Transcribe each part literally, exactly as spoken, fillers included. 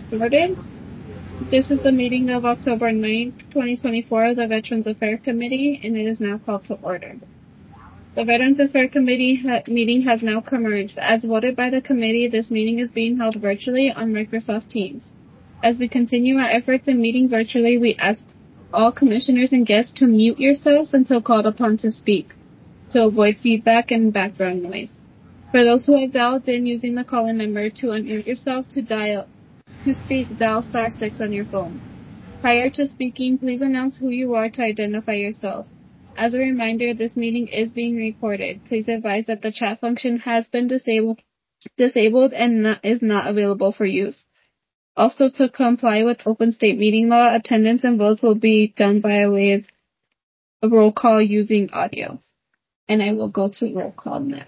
started. This is the meeting of October ninth, twenty twenty-four of the Veterans Affairs Committee, and it is now called to order. The Veterans Affairs Committee ha- meeting has now commenced. As voted by the committee, this meeting is being held virtually on Microsoft Teams. As we continue our efforts in meeting virtually, we ask all commissioners and guests to mute yourselves until called upon to speak, to avoid feedback and background noise. For those who have dialed in using the call-in number, to unmute yourself to dial to speak, dial star six on your phone. Prior to speaking, please announce who you are to identify yourself. As a reminder, this meeting is being recorded. Please advise that the chat function has been disabled, disabled and not, is not available for use. Also, to comply with Open State Meeting Law, attendance and votes will be done by way of a roll call using audio. And I will go to roll call now.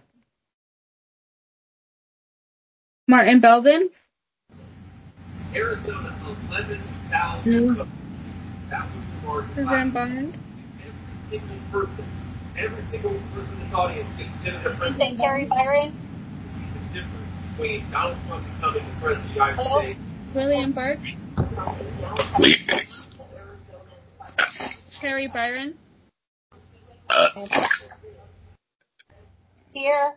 Martin Belden. Arizona, eleven thousand. Mm. Suzanne Bond. Every single person, every single person in this audience considered a president. You say Terry Byron? The difference between Donald Trump becoming the president of the United Hello? States. William Burke. Terry Byron. Here.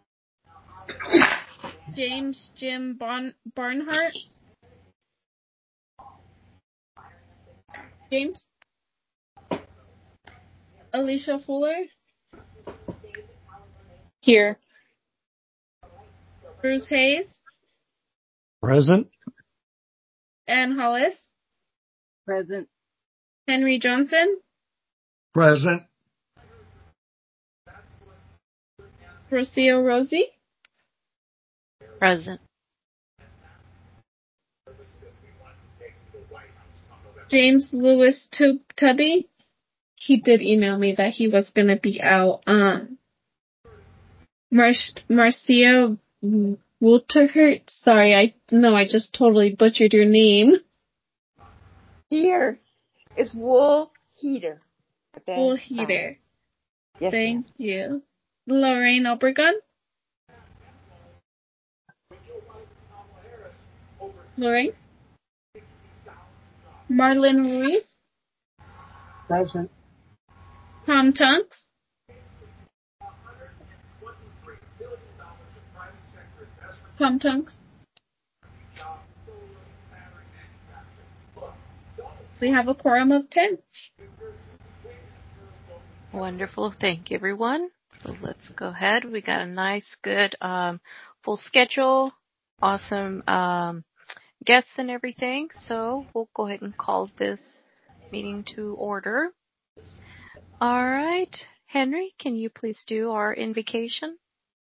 James Jim bon- Barnhart. James. Alicia Fuller. Here. Bruce Hayes. Present. Ann Hollis. Present. Henry Johnson. Present. Rocio Rosie. Present. James Lewis Tub- Tubby. He did email me that he was going to be out. Um, Mar- Marcia Wolterhurt. Sorry, I no, I just totally butchered your name. Here. It's Wool Heater. Wool Heater. Yes, Thank you. Lorraine Obregon. Lorraine. Marlon Ruiz. Present. Tom Tunks. Tom Tunks. We have a quorum of ten. Wonderful. Thank you, everyone. So let's go ahead. We got a nice, good, um, full schedule. Awesome um, guests and everything. So we'll go ahead and call this meeting to order. All right. Henry, can you please do our invocation?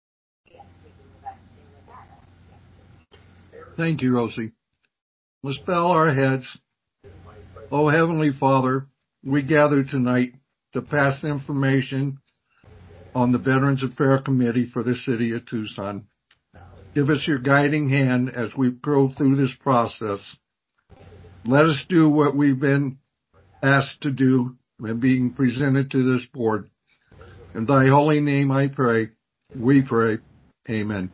Thank you, Rosie. Let's bow our heads. Oh, Heavenly Father, we gather tonight to pass information on the Veterans Affairs Committee for the City of Tucson. Give us your guiding hand as we go through this process. Let us do what we've been asked to do and being presented to this board. In thy holy name I pray, we pray, amen.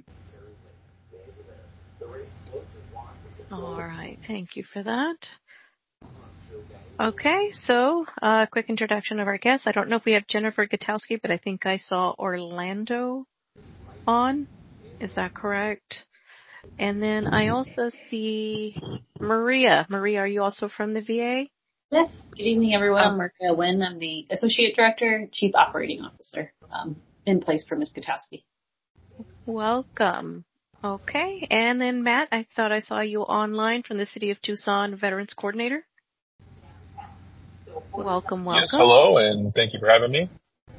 All right. Thank you for that. Okay, so a uh, quick introduction of our guests. I don't know if we have Jennifer Gutowski, but I think I saw Orlando on. Is that correct? And then I also see Maria. Maria, are you also from the V A? Yes. Good evening, everyone. I'm Maria Wynn. I'm the Associate Director, Chief Operating Officer, um, in place for Miz Gutowski. Welcome. Okay, and then Matt, I thought I saw you online from the City of Tucson Veterans Coordinator. Welcome, welcome. Yes, hello, and thank you for having me.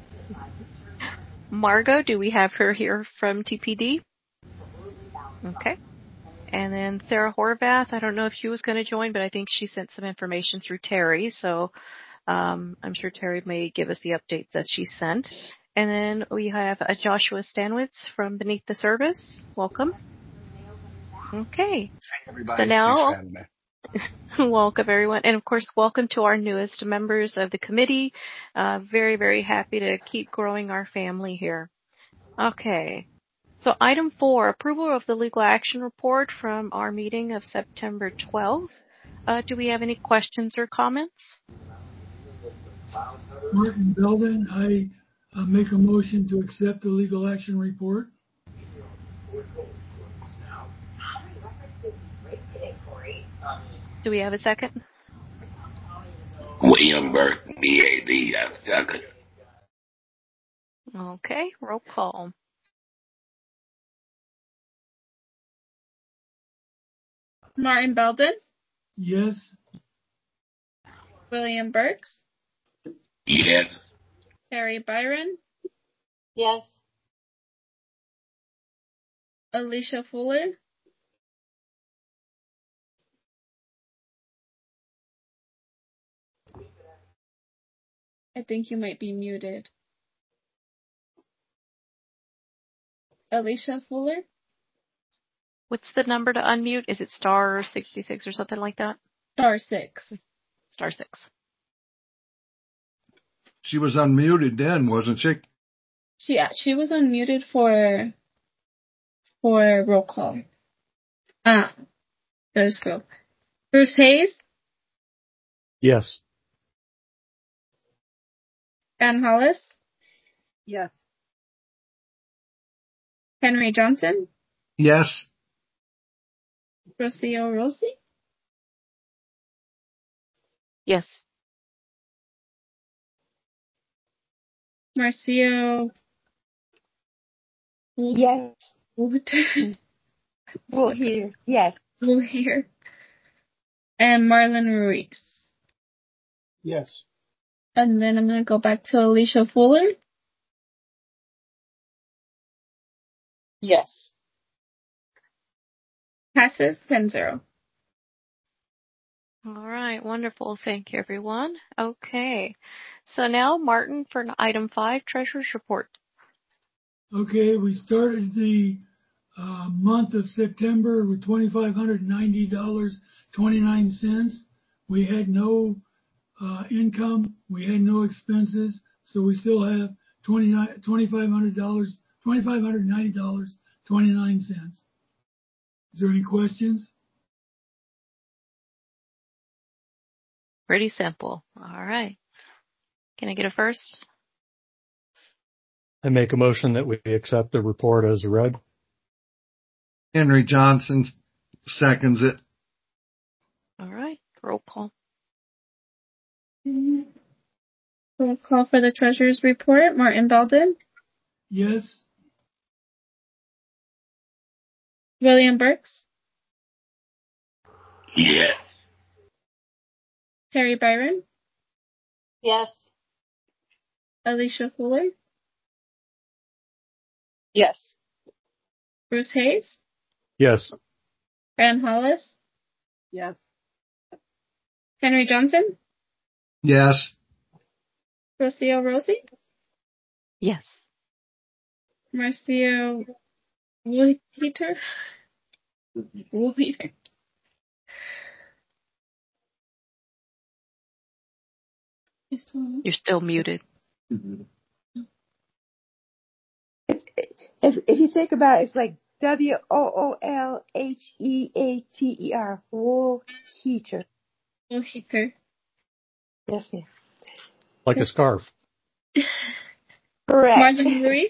Margot, do we have her here from T P D? Okay. And then Sarah Horvath, I don't know if she was going to join, but I think she sent some information through Terry, so um, I'm sure Terry may give us the updates that she sent. And then we have uh, Joshua Stanwitz from Beneath the Service. Welcome. Okay. Hey, everybody. So now, thanks for having me. Welcome, everyone. And, of course, welcome to our newest members of the committee. Uh, very, very happy to keep growing our family here. Okay. So item four, approval of the legal action report from our meeting of September twelfth. Uh, do we have any questions or comments? Martin Belden, I uh, make a motion to accept the legal action report. Do we have a second? William Burke, B A D, second. Okay, roll call. Martin Belden, Yes. William Burks, Yes. Terry Byron, Yes. Alicia Fuller, I think you might be muted. Alicia Fuller? What's the number to unmute? Is it star sixty-six or something like that? Star six. Star six. She was unmuted then, wasn't she? She, yeah, she was unmuted for, for roll call. Ah, let's go. Bruce Hayes, Yes. Ann Hollis, Yes. Henry Johnson, Yes. Rocio Rossi, Yes. Marcio Yes. Woolter, Well, here. Yes. here, and Marlon Ruiz. Yes. And then I'm going to go back to Alicia Fuller. Yes. Passes ten zero. All right, wonderful. Thank you, everyone. Okay, so now Martin for item five, Treasurer's Report. Okay, we started the uh, month of September with two thousand five hundred ninety dollars and twenty-nine cents. We had no uh, income, we had no expenses, so we still have two thousand five hundred dollars, two thousand five hundred ninety dollars and twenty-nine cents. Is there any questions? Pretty simple. All right. Can I get a first? I make a motion that we accept the report as read. Henry Johnson seconds it. All right. Roll call. Roll call for the Treasurer's Report. Martin Belden, Yes. William Burks, Yes. Terry Byron, Yes. Alicia Fuller, Yes. Bruce Hayes, Yes. Ann Hollis, Yes. Henry Johnson, Yes. Rocio Rossi, Yes. Marcio Woolheater, Woolheater. You're still muted. It's, if if you think about it, it's like W O O L H E A T E R. Wool heater. Woolheater. Yes, ma'am. Like a scarf. Correct. Marlon Ruiz,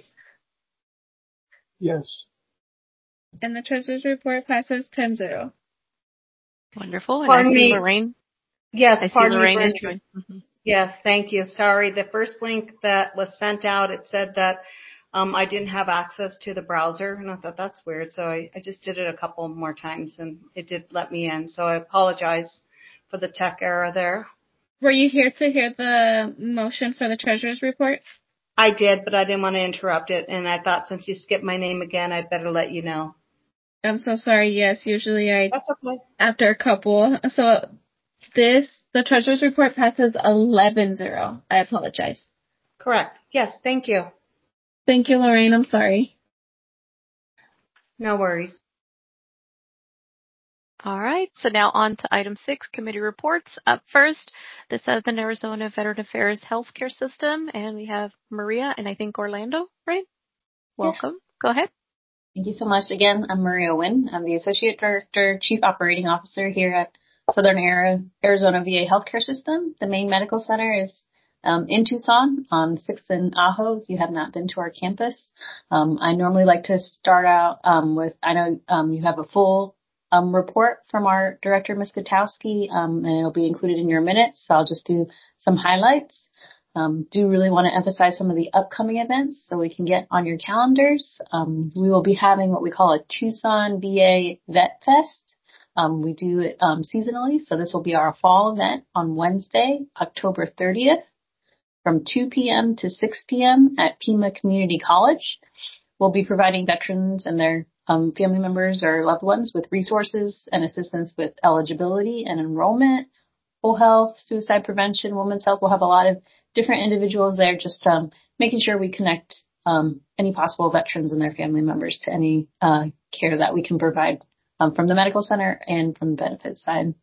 Yes. and the Treasurer's Report passes ten zero. Wonderful. And Pardon I see me. Lorraine. Yes, I see pardon Lorraine me. is For joined. Mm-hmm. Yes, thank you. Sorry. The first link that was sent out, it said that um, I didn't have access to the browser, and I thought that's weird. So I, I just did it a couple more times, and it did let me in. So I apologize for the tech error there. Were you here to hear the motion for the Treasurer's Report? I did, but I didn't want to interrupt it, and I thought since you skipped my name again, I'd better let you know. I'm so sorry. Yes, usually I, That's okay. after a couple. So this, the Treasurer's Report passes eleven zero. I apologize. Correct. Yes, thank you. Thank you, Lorraine. I'm sorry. No worries. All right. So now on to item six, committee reports. Up first, the Southern Arizona Veteran Affairs Healthcare System, and we have Maria and I think Orlando, right? Welcome. Yes. Go ahead. Thank you so much. Again, I'm Maria Wynn. I'm the Associate Director, Chief Operating Officer here at Southern Arizona V A Healthcare System. The main medical center is um, in Tucson on sixth and Ajo. If you have not been to our campus, um, I normally like to start out um, with, I know um, you have a full um, report from our director, Miz Gutowski, um, and it'll be included in your minutes. So I'll just do some highlights. Um, do really want to emphasize some of the upcoming events so we can get on your calendars. Um, we will be having what we call a Tucson V A Vet Fest. Um, we do it um, seasonally, so this will be our fall event on Wednesday, October thirtieth, from two p.m. to six p.m. at Pima Community College. We'll be providing veterans and their um, family members or loved ones with resources and assistance with eligibility and enrollment, whole health, suicide prevention, women's health. We'll have a lot of different individuals there, just um, making sure we connect um, any possible veterans and their family members to any uh, care that we can provide um, from the medical center and from the benefits side.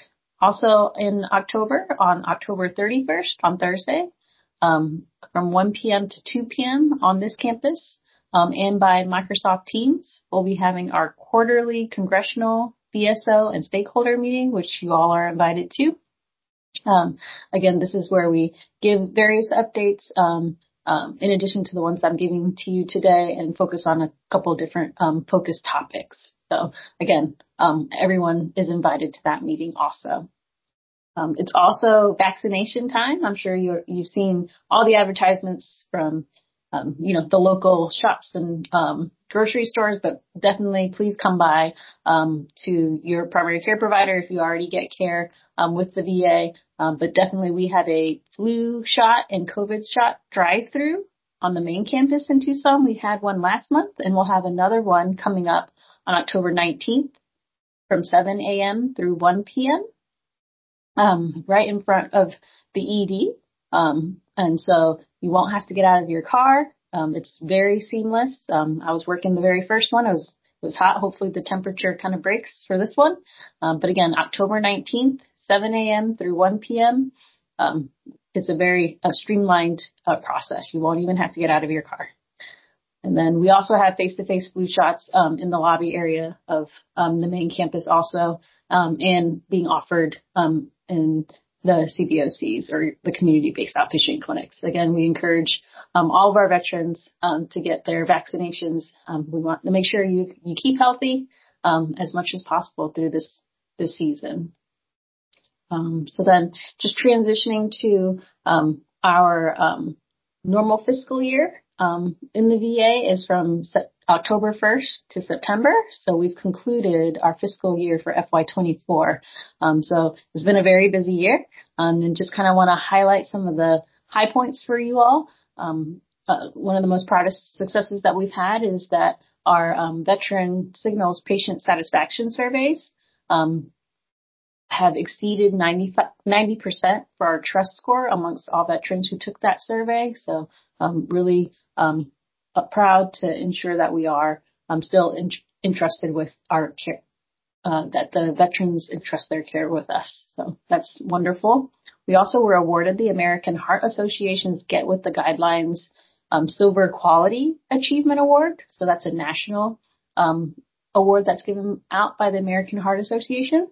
Also in October, on October thirty-first, on Thursday, um, from one p.m. to two p.m. on this campus um, and by Microsoft Teams, we'll be having our quarterly congressional V S O and stakeholder meeting, which you all are invited to. Um, again, this is where we give various updates, um, um, in addition to the ones I'm giving to you today, and focus on a couple of different um, focused topics. So again, um, everyone is invited to that meeting also. Um, it's also vaccination time. I'm sure you're, you've seen all the advertisements from, um, you know, the local shops and um, grocery stores, but definitely please come by um, to your primary care provider if you already get care um, with the V A. Um, but definitely we have a flu shot and COVID shot drive-through on the main campus in Tucson. We had one last month, and we'll have another one coming up on October nineteenth from seven a.m. through one p.m. Um, right in front of the E D. Um, and so you won't have to get out of your car. Um, it's very seamless. Um, I was working the very first one. It was, it was hot. Hopefully the temperature kind of breaks for this one. Um, but again, October nineteenth, seven a.m. through one p.m. Um, it's a very uh, streamlined uh, process. You won't even have to get out of your car. And then we also have face-to-face flu shots um, in the lobby area of um, the main campus also, um, and being offered um, in the C B O Cs or the community-based outpatient clinics. Again, we encourage um, all of our veterans um, to get their vaccinations. Um, we want to make sure you, you keep healthy um, as much as possible through this this season. Um, so then just transitioning to um, our um, normal fiscal year. Um, in the V A is from se- October first to September. So we've concluded our fiscal year for F Y twenty-four. Um, so it's been a very busy year. Um, and just kind of want to highlight some of the high points for you all. Um, uh, one of the most proudest successes that we've had is that our um, Veteran Signals patient satisfaction surveys um, have exceeded ninety percent for our trust score amongst all veterans who took that survey. So um, really um, uh, proud to ensure that we are um, still in, entrusted with our care, uh, that the veterans entrust their care with us. So that's wonderful. We also were awarded the American Heart Association's Get With the Guidelines um, Silver Quality Achievement Award. So that's a national um, award that's given out by the American Heart Association.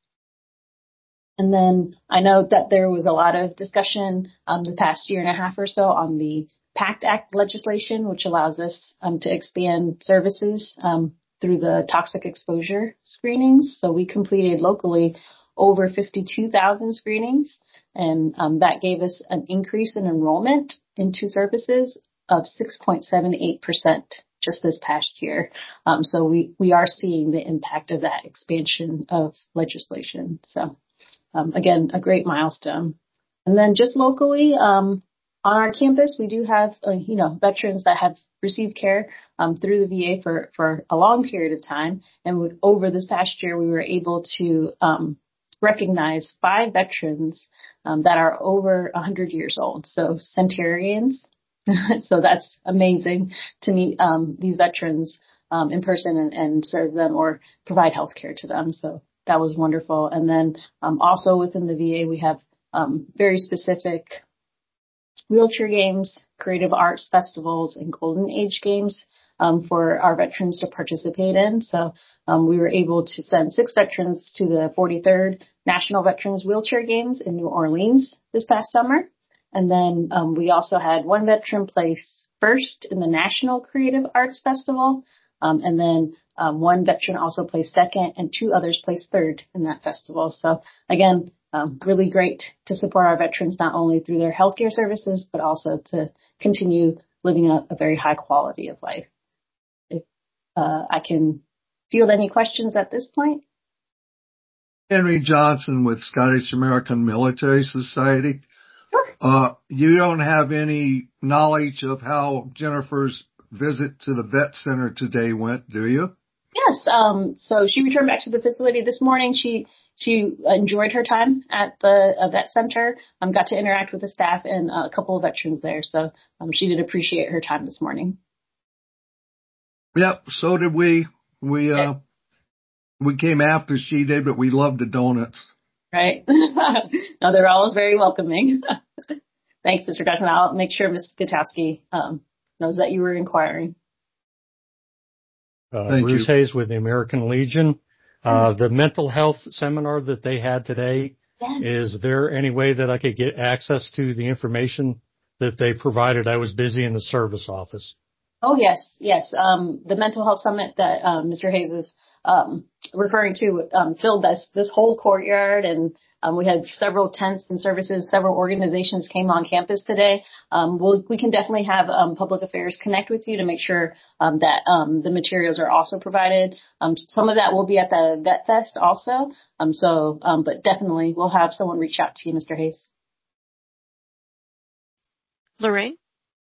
And then I know that there was a lot of discussion um, the past year and a half or so on the PACT Act legislation, which allows us um, to expand services um, through the toxic exposure screenings. So we completed locally over fifty-two thousand screenings, and um, that gave us an increase in enrollment into services of six point seven eight percent just this past year. Um, so we, we are seeing the impact of that expansion of legislation. So um, again, a great milestone. And then just locally, um, on our campus, we do have, uh, you know, veterans that have received care um, through the V A for, for a long period of time. And we, over this past year, we were able to um, recognize five veterans um, that are over one hundred years old. So centenarians. So that's amazing to meet um, these veterans um, in person and, and serve them or provide health care to them. So that was wonderful. And then um, also within the V A, we have um, very specific wheelchair games, creative arts festivals, and golden age games um, for our veterans to participate in. So um, we were able to send six veterans to the forty-third National Veterans Wheelchair Games in New Orleans this past summer. And then um, we also had one veteran place first in the National Creative Arts Festival. Um, and then um, one veteran also placed second and two others placed third in that festival. So again, um, really great to support our veterans, not only through their healthcare services, but also to continue living a, a very high quality of life. If uh, I can field any questions at this point. Henry Johnson with Scottish American Military Society. Sure. Uh, you don't have any knowledge of how Jennifer's visit to the vet center today went, do you? Yes. Um, so she returned back to the facility this morning. She she enjoyed her time at the uh, vet center. Um, got to interact with the staff and uh, a couple of veterans there. So um, she did appreciate her time this morning. Yep. So did we. We uh we came after she did, but we loved the donuts. Right. No, they're always very welcoming. Thanks, Mister Gusson. I'll make sure Miz Gutowski um, knows that you were inquiring. Uh, Thank Bruce you. Hayes with the American Legion. Uh, the mental health seminar that they had today, Yes. is there any way that I could get access to the information that they provided? I was busy in the service office. Oh, yes, yes. Um, the mental health summit that um, Mister Hayes is um, referring to um, filled this, this whole courtyard, and um, we had several tents and services. Several organizations came on campus today. Um, we'll, we can definitely have um, public affairs connect with you to make sure um, that um, the materials are also provided. Um, some of that will be at the Vet Fest also. Um, so, um, but definitely we'll have someone reach out to you, Mister Hayes. Lorraine?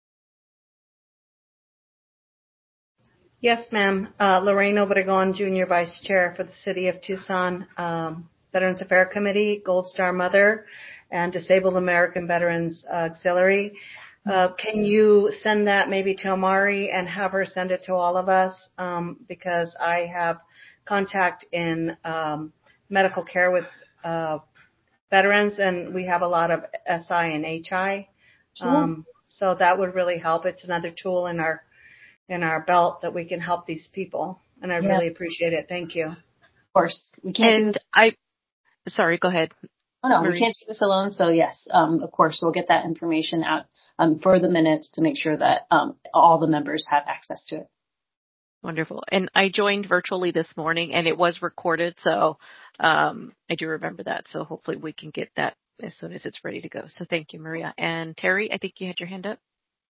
Yes, ma'am. Uh, Lorraine Obregon, Junior Vice Chair for the City of Tucson um, Veterans Affairs Committee, Gold Star Mother, and Disabled American Veterans Auxiliary. Uh, can you send that maybe to Amari and have her send it to all of us? Um, because I have contact in um, medical care with uh, veterans, and we have a lot of S I and H I. Sure. Um, so that would really help. It's another tool in our in our belt that we can help these people. And I Yeah. really appreciate it. Thank you. Of course. We can't do And this. I, sorry, go ahead. Oh, no, Marie. we can't do this alone. So yes, um, of course, we'll get that information out um, for the minutes to make sure that um, all the members have access to it. Wonderful. And I joined virtually this morning and it was recorded. So um, I do remember that. So hopefully we can get that as soon as it's ready to go. So thank you, Maria. And Terry, I think you had your hand up.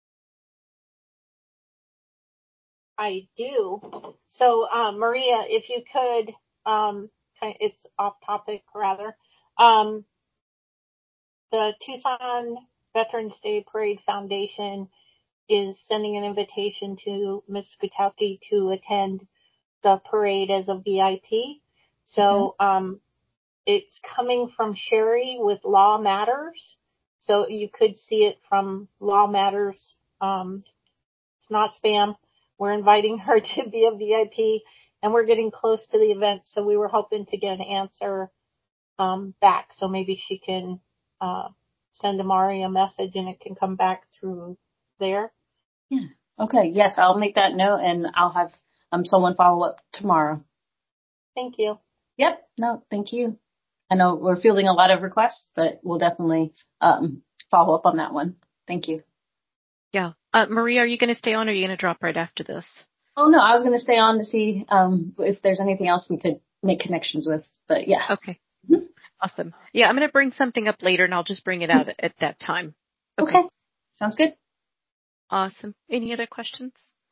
I do. So, um, Maria, if you could, um, it's off topic rather. Um, the Tucson Veterans Day Parade Foundation is sending an invitation to Miz Gutowski to attend the parade as a V I P. So, mm-hmm. um, it's coming from Sherry with Law Matters. So you could see it from Law Matters. Um, it's not spam. We're inviting her to be a V I P, and we're getting close to the event, so we were hoping to get an answer um, back. So maybe she can uh, send Amari a message, and it can come back through there. Yeah. Okay. Yes, I'll make that note, and I'll have um, someone follow up tomorrow. Thank you. Yep. No, thank you. I know we're fielding a lot of requests, but we'll definitely um, follow up on that one. Thank you. Yeah. Uh, Maria, are you going to stay on or are you going to drop right after this? Oh, no, I was going to stay on to see um, if there's anything else we could make connections with. But yeah. Okay. Mm-hmm. Awesome. Yeah, I'm going to bring something up later and I'll just bring it out at that time. Okay. okay. Sounds good. Awesome. Any other questions?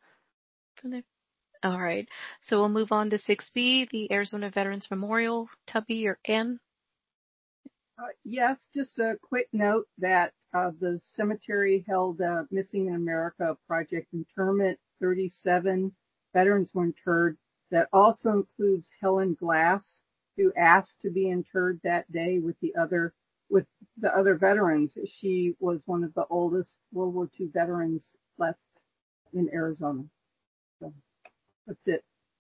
All right. So we'll move on to six B, the Arizona Veterans Memorial. Tubby or Ann? Uh, yes, just a quick note that uh, the cemetery held uh, Missing in America Project Interment. thirty-seven veterans were interred. That also includes Helen Glass, who asked to be interred that day with the other with the other veterans. She was one of the oldest World War Two veterans left in Arizona. So that's it.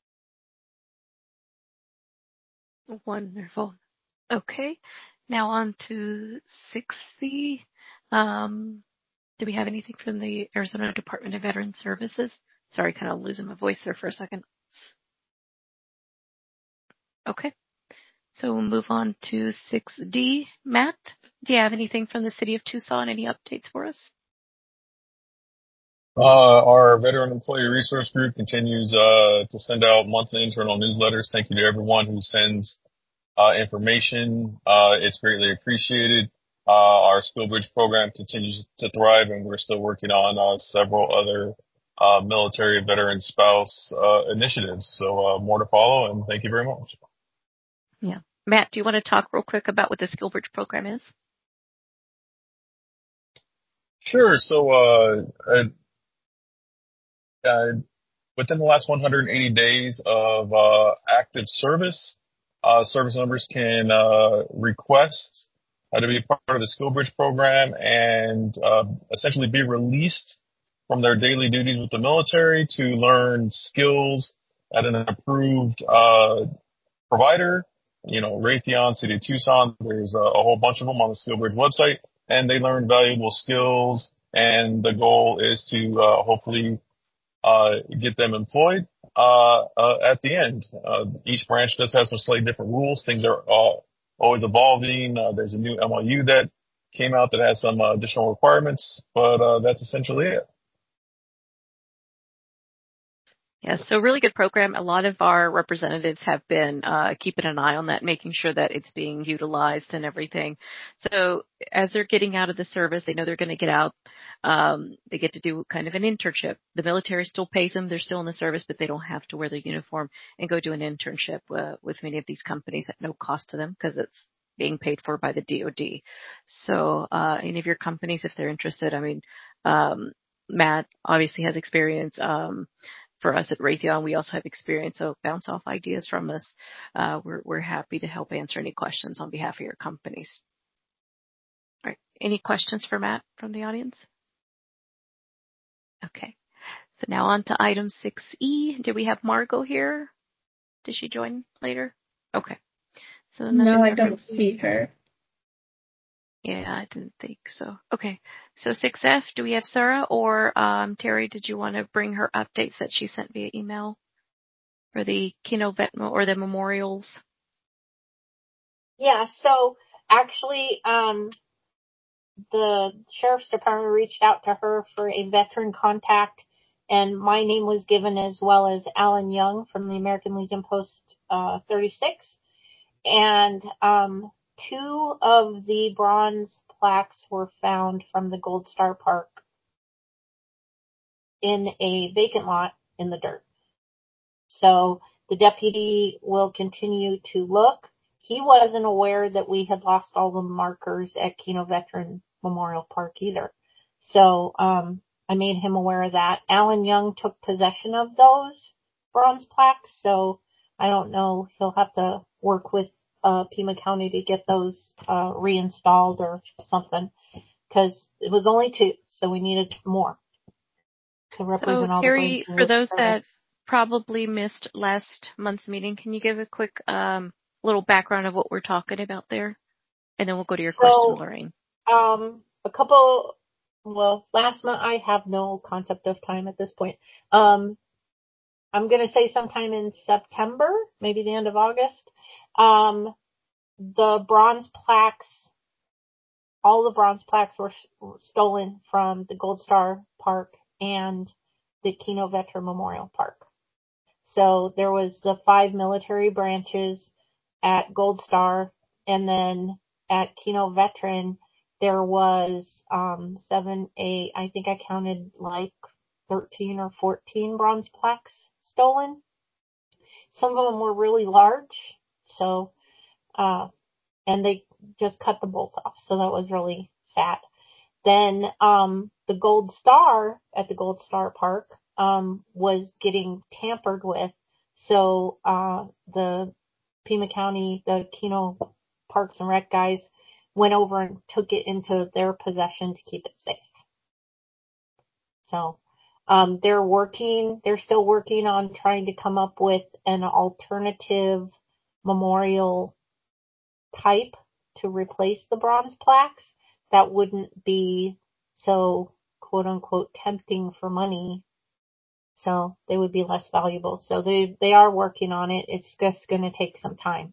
Wonderful. Okay. Now on to six C. Um, do we have anything from the Arizona Department of Veteran Services? Sorry, kind of losing my voice there for a second. Okay. So we'll move on to six D. Matt, do you have anything from the city of Tucson? Any updates for us? Uh, our Veteran Employee Resource Group continues uh, to send out monthly internal newsletters. Thank you to everyone who sends uh, information. Uh, it's greatly appreciated. Uh, our Skill Bridge program continues to thrive, and we're still working on uh, several other uh, military veteran spouse uh, initiatives. So uh, more to follow, and thank you very much. Yeah. Matt, do you want to talk real quick about what the Skill Bridge program is? Sure. So uh, uh, uh, within the last one hundred eighty days of uh, active service, uh, service members can uh, request uh, to be a part of the Skill Bridge program and uh, essentially be released from their daily duties with the military to learn skills at an approved uh, provider. You know, Raytheon, City of Tucson, there's a, a whole bunch of them on the Skill Bridge website, and they learn valuable skills. And the goal is to uh, hopefully uh, get them employed uh, uh, at the end. Uh, each branch does have some slightly different rules. Things are uh, always evolving. Uh, there's a new M O U that came out that has some uh, additional requirements, but uh, that's essentially it. Yeah, so really good program. A lot of our representatives have been uh, keeping an eye on that, making sure that it's being utilized and everything. So as they're getting out of the service, they know they're going to get out. Um, they get to do kind of an internship. The military still pays them. They're still in the service, but they don't have to wear their uniform and go do an internship uh, with many of these companies at no cost to them because it's being paid for by the D O D. So uh, any of your companies, if they're interested, I mean, um, Matt obviously has experience. Um, For us at Raytheon, we also have experience, so bounce off ideas from us. Uh, we're, we're happy to help answer any questions on behalf of your companies. All right. Any questions for Matt from the audience? Okay. So now on to item six E. Do we have Margot here? Did she join later? Okay. So No, I don't see her. Yeah, I didn't think so. Okay. So six F, do we have Sarah or um, Terry, did you want to bring her updates that she sent via email for the Kino Vet or the memorials? Yeah, so actually, um, the Sheriff's Department reached out to her for a veteran contact, and my name was given as well as Alan Young from the American Legion Post uh, thirty-six. And um, two of the bronze plaques were found from the Gold Star Park in a vacant lot in the dirt. So the deputy will continue to look. He wasn't aware that we had lost all the markers at Kino Veteran Memorial Park either. So um, I made him aware of that. Alan Young took possession of those bronze plaques, so I don't know. He'll have to work with uh, Pima County to get those uh, reinstalled or something, because it was only two, so we needed more to represent So, all Terry, the for those that probably missed last month's meeting, can you give a quick um, little background of what we're talking about there? And then we'll go to your so, question, Lorraine. Um, a couple, well, last month, I have no concept of time at this point. Um, I'm going to say sometime in September, maybe the end of August. Um, the bronze plaques, all the bronze plaques were stolen from the Gold Star Park and the Kino Veteran Memorial Park. So there was the five military branches at Gold Star, and then at Kino Veteran, there was um, seven, eight, I think I counted like thirteen or fourteen bronze plaques stolen. Some of them were really large, so, uh, and they just cut the bolt off, so that was really sad. Then um, the Gold Star at the Gold Star Park um, was getting tampered with, so uh, the Pima County, the Kino Parks and Rec guys went over and took it into their possession to keep it safe. So um, they're working, they're still working on trying to come up with an alternative memorial type to replace the bronze plaques that wouldn't be so quote unquote tempting for money So they would be less valuable. So they, they are working on it. It's just going to take some time.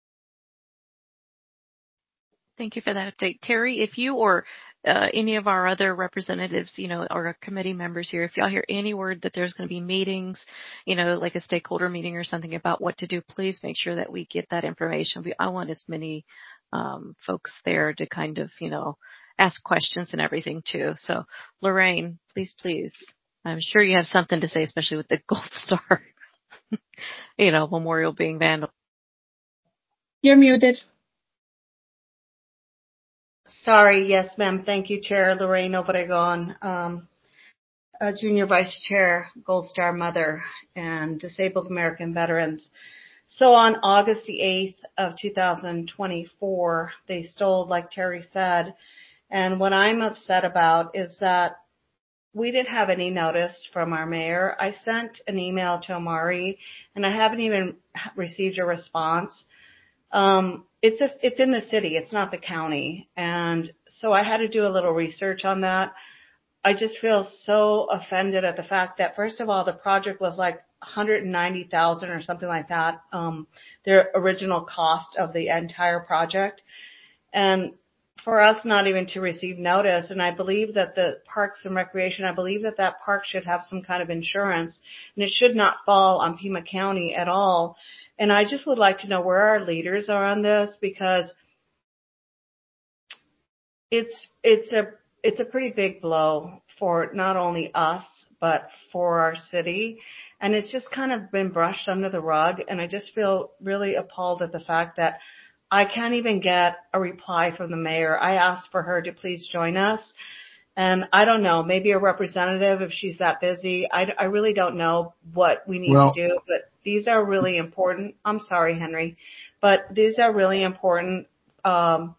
Thank you for that update. Terry, if you or uh, any of our other representatives, you know, or committee members here, if y'all hear any word that there's going to be meetings, you know, like a stakeholder meeting or something about what to do, please make sure that we get that information. We, I want as many um, folks there to kind of, you know, ask questions and everything too. So Lorraine, please, please. I'm sure you have something to say, especially with the Gold Star, you know, memorial being vandalized. You're muted. Sorry, yes, ma'am. Thank you, Chair Lorraine Obregon, um, uh, Junior Vice Chair, Gold Star Mother, and Disabled American Veterans. So on August the eighth of two thousand twenty-four, they stole, like Terry said, and what I'm upset about is that we didn't have any notice from our mayor. I sent an email to Amari, and I haven't even received a response. Um, it's just, it's in the city. It's not the county. And so I had to do a little research on that. I just feel so offended at the fact that, first of all, the project was like one hundred ninety thousand dollars or something like that, um, their original cost of the entire project. And for us not even to receive notice, and I believe that the Parks and Recreation, I believe that that park should have some kind of insurance, and it should not fall on Pima County at all. And I just would like to know where our leaders are on this, because it's it's a it's a pretty big blow for not only us but for our city, and it's just kind of been brushed under the rug. And I just feel really appalled at the fact that I can't even get a reply from the mayor. I asked for her to please join us, and I don't know, maybe a representative if she's that busy. I, I really don't know what we need Well, to do, but these are really important. I'm sorry, Henry, but these are really important, um,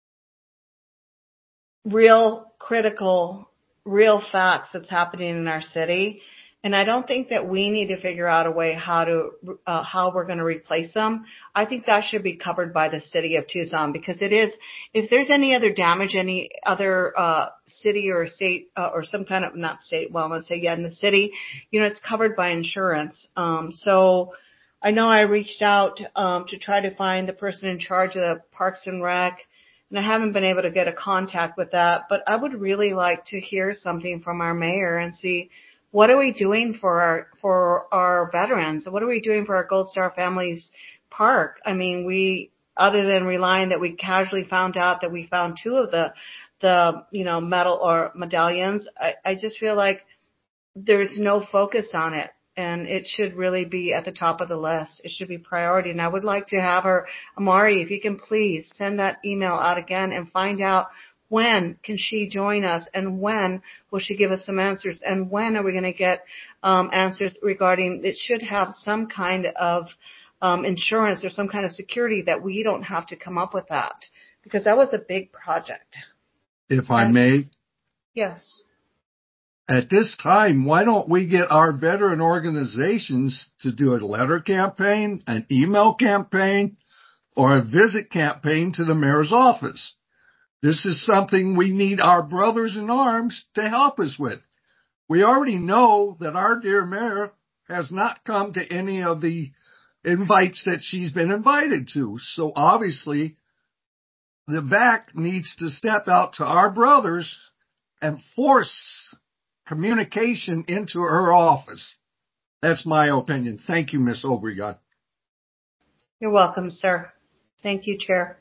real critical, real facts that's happening in our city. And I don't think that we need to figure out a way how to, uh, how we're going to replace them. I think that should be covered by the city of Tucson, because it is, if there's any other damage, any other, uh, city or state, uh, or some kind of, not state, well, let's say, yeah, in the city, you know, it's covered by insurance. Um, so I know I reached out, um, to try to find the person in charge of the Parks and Rec, and I haven't been able to get a contact with that, but I would really like to hear something from our mayor and see, what are we doing for our, for our veterans? What are we doing for our Gold Star Families Park? I mean, we, other than relying that we casually found out that we found two of the, the, you know, medal or medallions, I, I just feel like there's no focus on it. And it should really be at the top of the list. It should be priority. And I would like to have her, Amari, if you can please send that email out again and find out, when can she join us, and when will she give us some answers, and when are we going to get um, answers regarding, it should have some kind of um, insurance or some kind of security that we don't have to come up with that, because that was a big project. If I and, may. Yes. At this time, why don't we get our veteran organizations to do a letter campaign, an email campaign, or a visit campaign to the mayor's office? This is something we need our brothers in arms to help us with. We already know that our dear mayor has not come to any of the invites that she's been invited to. So obviously, the V A C needs to step out to our brothers and force communication into her office. That's my opinion. Thank you, Miz Obregon. You're welcome, sir. Thank you, Chair.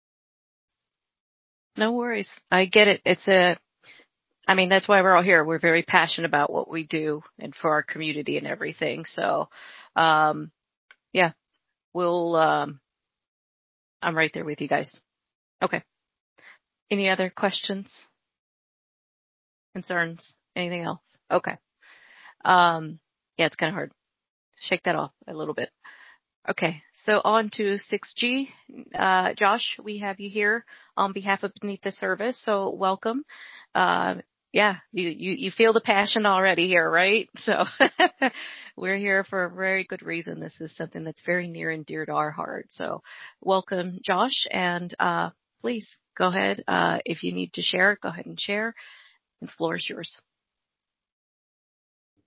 No worries. I get it. It's a, I mean, that's why we're all here. We're very passionate about what we do and for our community and everything. So, um, yeah, we'll, um, I'm right there with you guys. Okay. Any other questions, concerns, anything else? Okay. Um, yeah, it's kind of hard. Shake that off a little bit. Okay, so on to six G. Uh, Josh, we have you here on behalf of Beneath the Service, so welcome. Uh, yeah, you, you, you feel the passion already here, right? So we're here for a very good reason. This is something that's very near and dear to our heart. So welcome, Josh, and uh, please go ahead. Uh, if you need to share, go ahead and share. The floor is yours.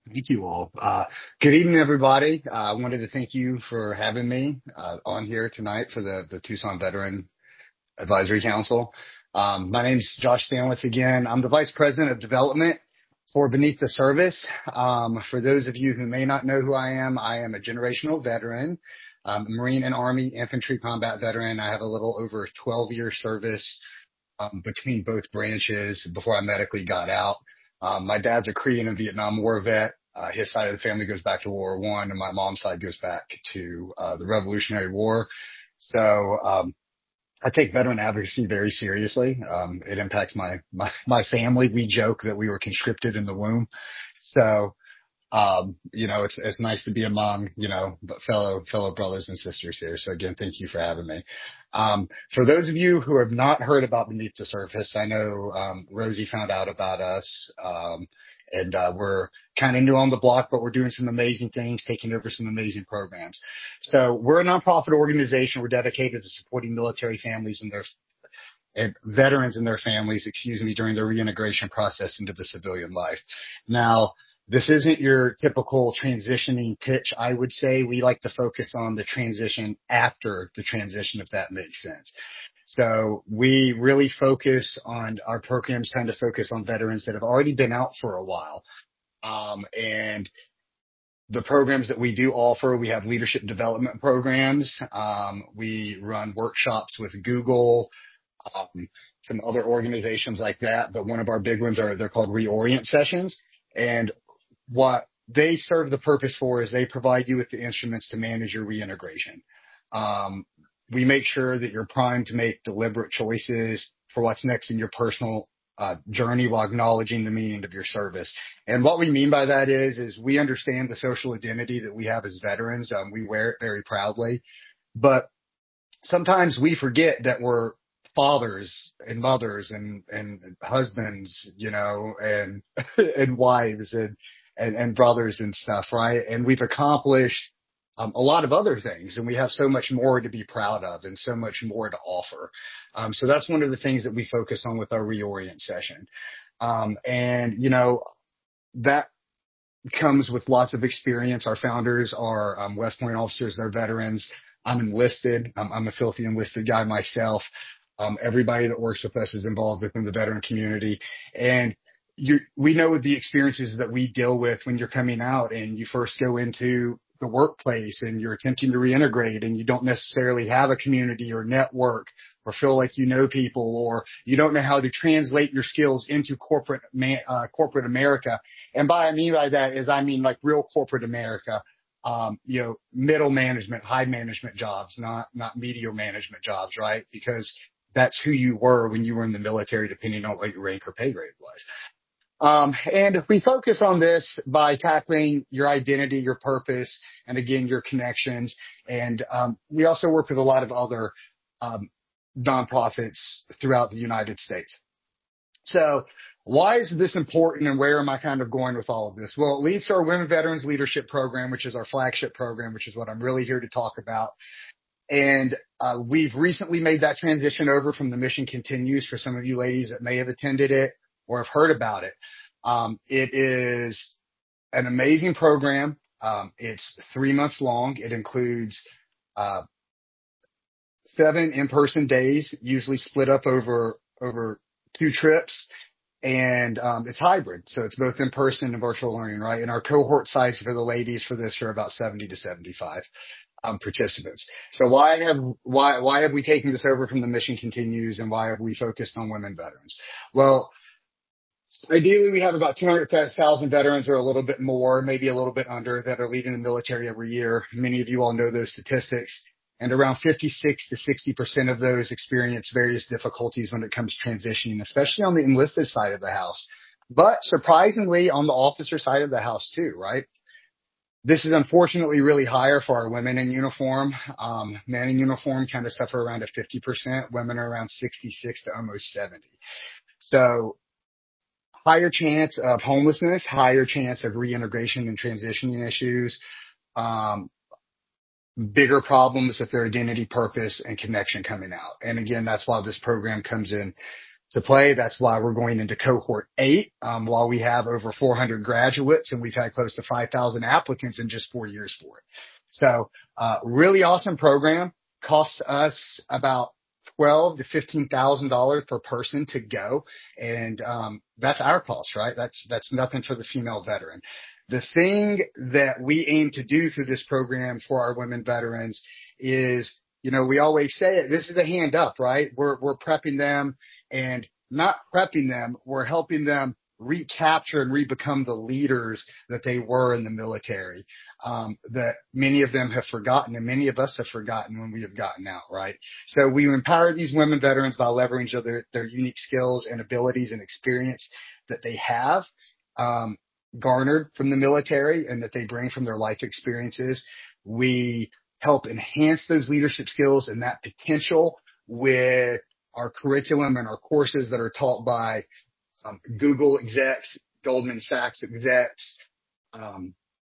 Thank you all. Uh, good evening, everybody. Uh, I wanted to thank you for having me uh, on here tonight for the, the Tucson Veteran Advisory Council. Um, my name's Josh Stanwitz again. I'm the Vice President of Development for Beneath the Service. Um, for those of you who may not know who I am, I am a generational veteran, um, Marine and Army infantry combat veteran. I have a little over twelve year service um, between both branches before I medically got out. Um, my dad's a Korean and Vietnam War vet. Uh, his side of the family goes back to World War One, and my mom's side goes back to uh, the Revolutionary War. So um, I take veteran advocacy very seriously. Um, it impacts my, my my family. We joke that we were conscripted in the womb. So um, you know, it's, it's nice to be among, you know, fellow, fellow brothers and sisters here. So again, thank you for having me. Um, for those of you who have not heard about Beneath the Surface, I know, um, Rosie found out about us, um, and, uh, we're kind of new on the block, but we're doing some amazing things, taking over some amazing programs. So we're a nonprofit organization. We're dedicated to supporting military families and their and veterans and their families, excuse me, during their reintegration process into the civilian life. Now, this isn't your typical transitioning pitch. I would say we like to focus on the transition after the transition, if that makes sense. So we really focus on our programs, trying to focus on veterans that have already been out for a while. Um, and the programs that we do offer, we have leadership development programs. Um, we run workshops with Google, um, some other organizations like that. But one of our big ones are, they're called Reorient Sessions. And what they serve the purpose for is they provide you with the instruments to manage your reintegration. Um, we make sure that you're primed to make deliberate choices for what's next in your personal uh, journey while acknowledging the meaning of your service. And what we mean by that is, is we understand the social identity that we have as veterans. Um, we wear it very proudly, but sometimes we forget that we're fathers and mothers and, and husbands, you know, and, and wives and, and, and brothers and stuff, right? And we've accomplished um, a lot of other things, and we have so much more to be proud of and so much more to offer. Um, so that's one of the things that we focus on with our Reorient session. Um, and, you know, that comes with lots of experience. Our founders are um, West Point officers. They're veterans. I'm enlisted. Um, I'm a filthy enlisted guy myself. Um, everybody that works with us is involved within the veteran community. And you, we know the experiences that we deal with when you're coming out and you first go into the workplace and you're attempting to reintegrate and you don't necessarily have a community or network or feel like you know people, or you don't know how to translate your skills into corporate, uh, corporate America. And by I mean by that is I mean like real corporate America. Um, you know, middle management, high management jobs, not, not medium management jobs, right? Because that's who you were when you were in the military, depending on what your rank or pay grade was. Um, and we focus on this by tackling your identity, your purpose, and again, your connections. And, um, we also work with a lot of other, um, nonprofits throughout the United States. So why is this important and where am I kind of going with all of this? Well, it leads to our Women Veterans Leadership Program, which is our flagship program, which is what I'm really here to talk about. And uh, we've recently made that transition over from the Mission Continues for some of you ladies that may have attended it or have heard about it. Um, it is an amazing program. Um, it's three months long. It includes uh, seven in-person days, usually split up over over two trips. And um, it's hybrid, so it's both in-person and virtual learning, right? And our cohort size for the ladies for this are about seventy to seventy-five. Um, participants. So why have, why, why have we taken this over from the Mission Continues and why have we focused on women veterans? Well, ideally we have about two hundred thousand veterans or a little bit more, maybe a little bit under, that are leaving the military every year. Many of you all know those statistics. And around fifty-six to sixty percent of those experience various difficulties when it comes to transitioning, especially on the enlisted side of the house. But surprisingly on the officer side of the house too, right? This is unfortunately really higher for our women in uniform. Um, men in uniform kind of suffer around a fifty percent. Women are around sixty-six to almost seventy. So higher chance of homelessness, higher chance of reintegration and transitioning issues, um, bigger problems with their identity, purpose, and connection coming out. And again, that's why this program comes in to play. That's why we're going into cohort eight, um, while we have over four hundred graduates and we've had close to five thousand applicants in just four years for it. So, uh, really awesome program. Costs us about twelve to fifteen thousand dollars per person to go. And, um, that's our cost, right? That's, that's nothing for the female veteran. The thing that we aim to do through this program for our women veterans is, you know, we always say it, this is a hand up, right? We're, we're prepping them and not prepping them. We're helping them recapture and re-become the leaders that they were in the military, um, that many of them have forgotten and many of us have forgotten when we have gotten out, right? So we empower these women veterans by leveraging their, their unique skills and abilities and experience that they have, um, garnered from the military and that they bring from their life experiences. We help enhance those leadership skills and that potential with our curriculum and our courses that are taught by um, Google execs, Goldman Sachs execs, um,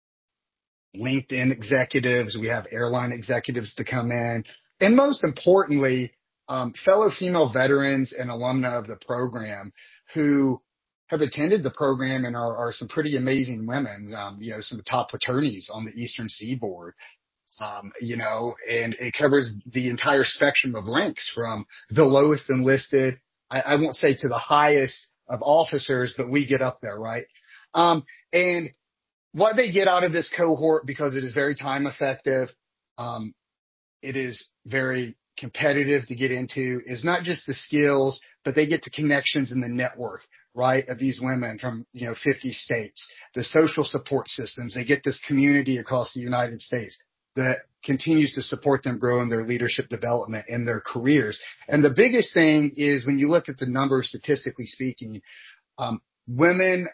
LinkedIn executives. We have airline executives to come in. And most importantly, um, fellow female veterans and alumni of the program who have attended the program and are, are some pretty amazing women, um, you know, some top attorneys on the Eastern Seaboard. Um, you know, and it covers the entire spectrum of ranks from the lowest enlisted, I, I won't say to the highest of officers, but we get up there, right? Um, and what they get out of this cohort, because it is very time effective, um, it is very competitive to get into, is not just the skills, but they get the connections in the network, right, of these women from, you know, fifty states, the social support systems. They get this community across the United States that continues to support them grow in their leadership development and their careers. And the biggest thing is when you look at the numbers, statistically speaking, um, women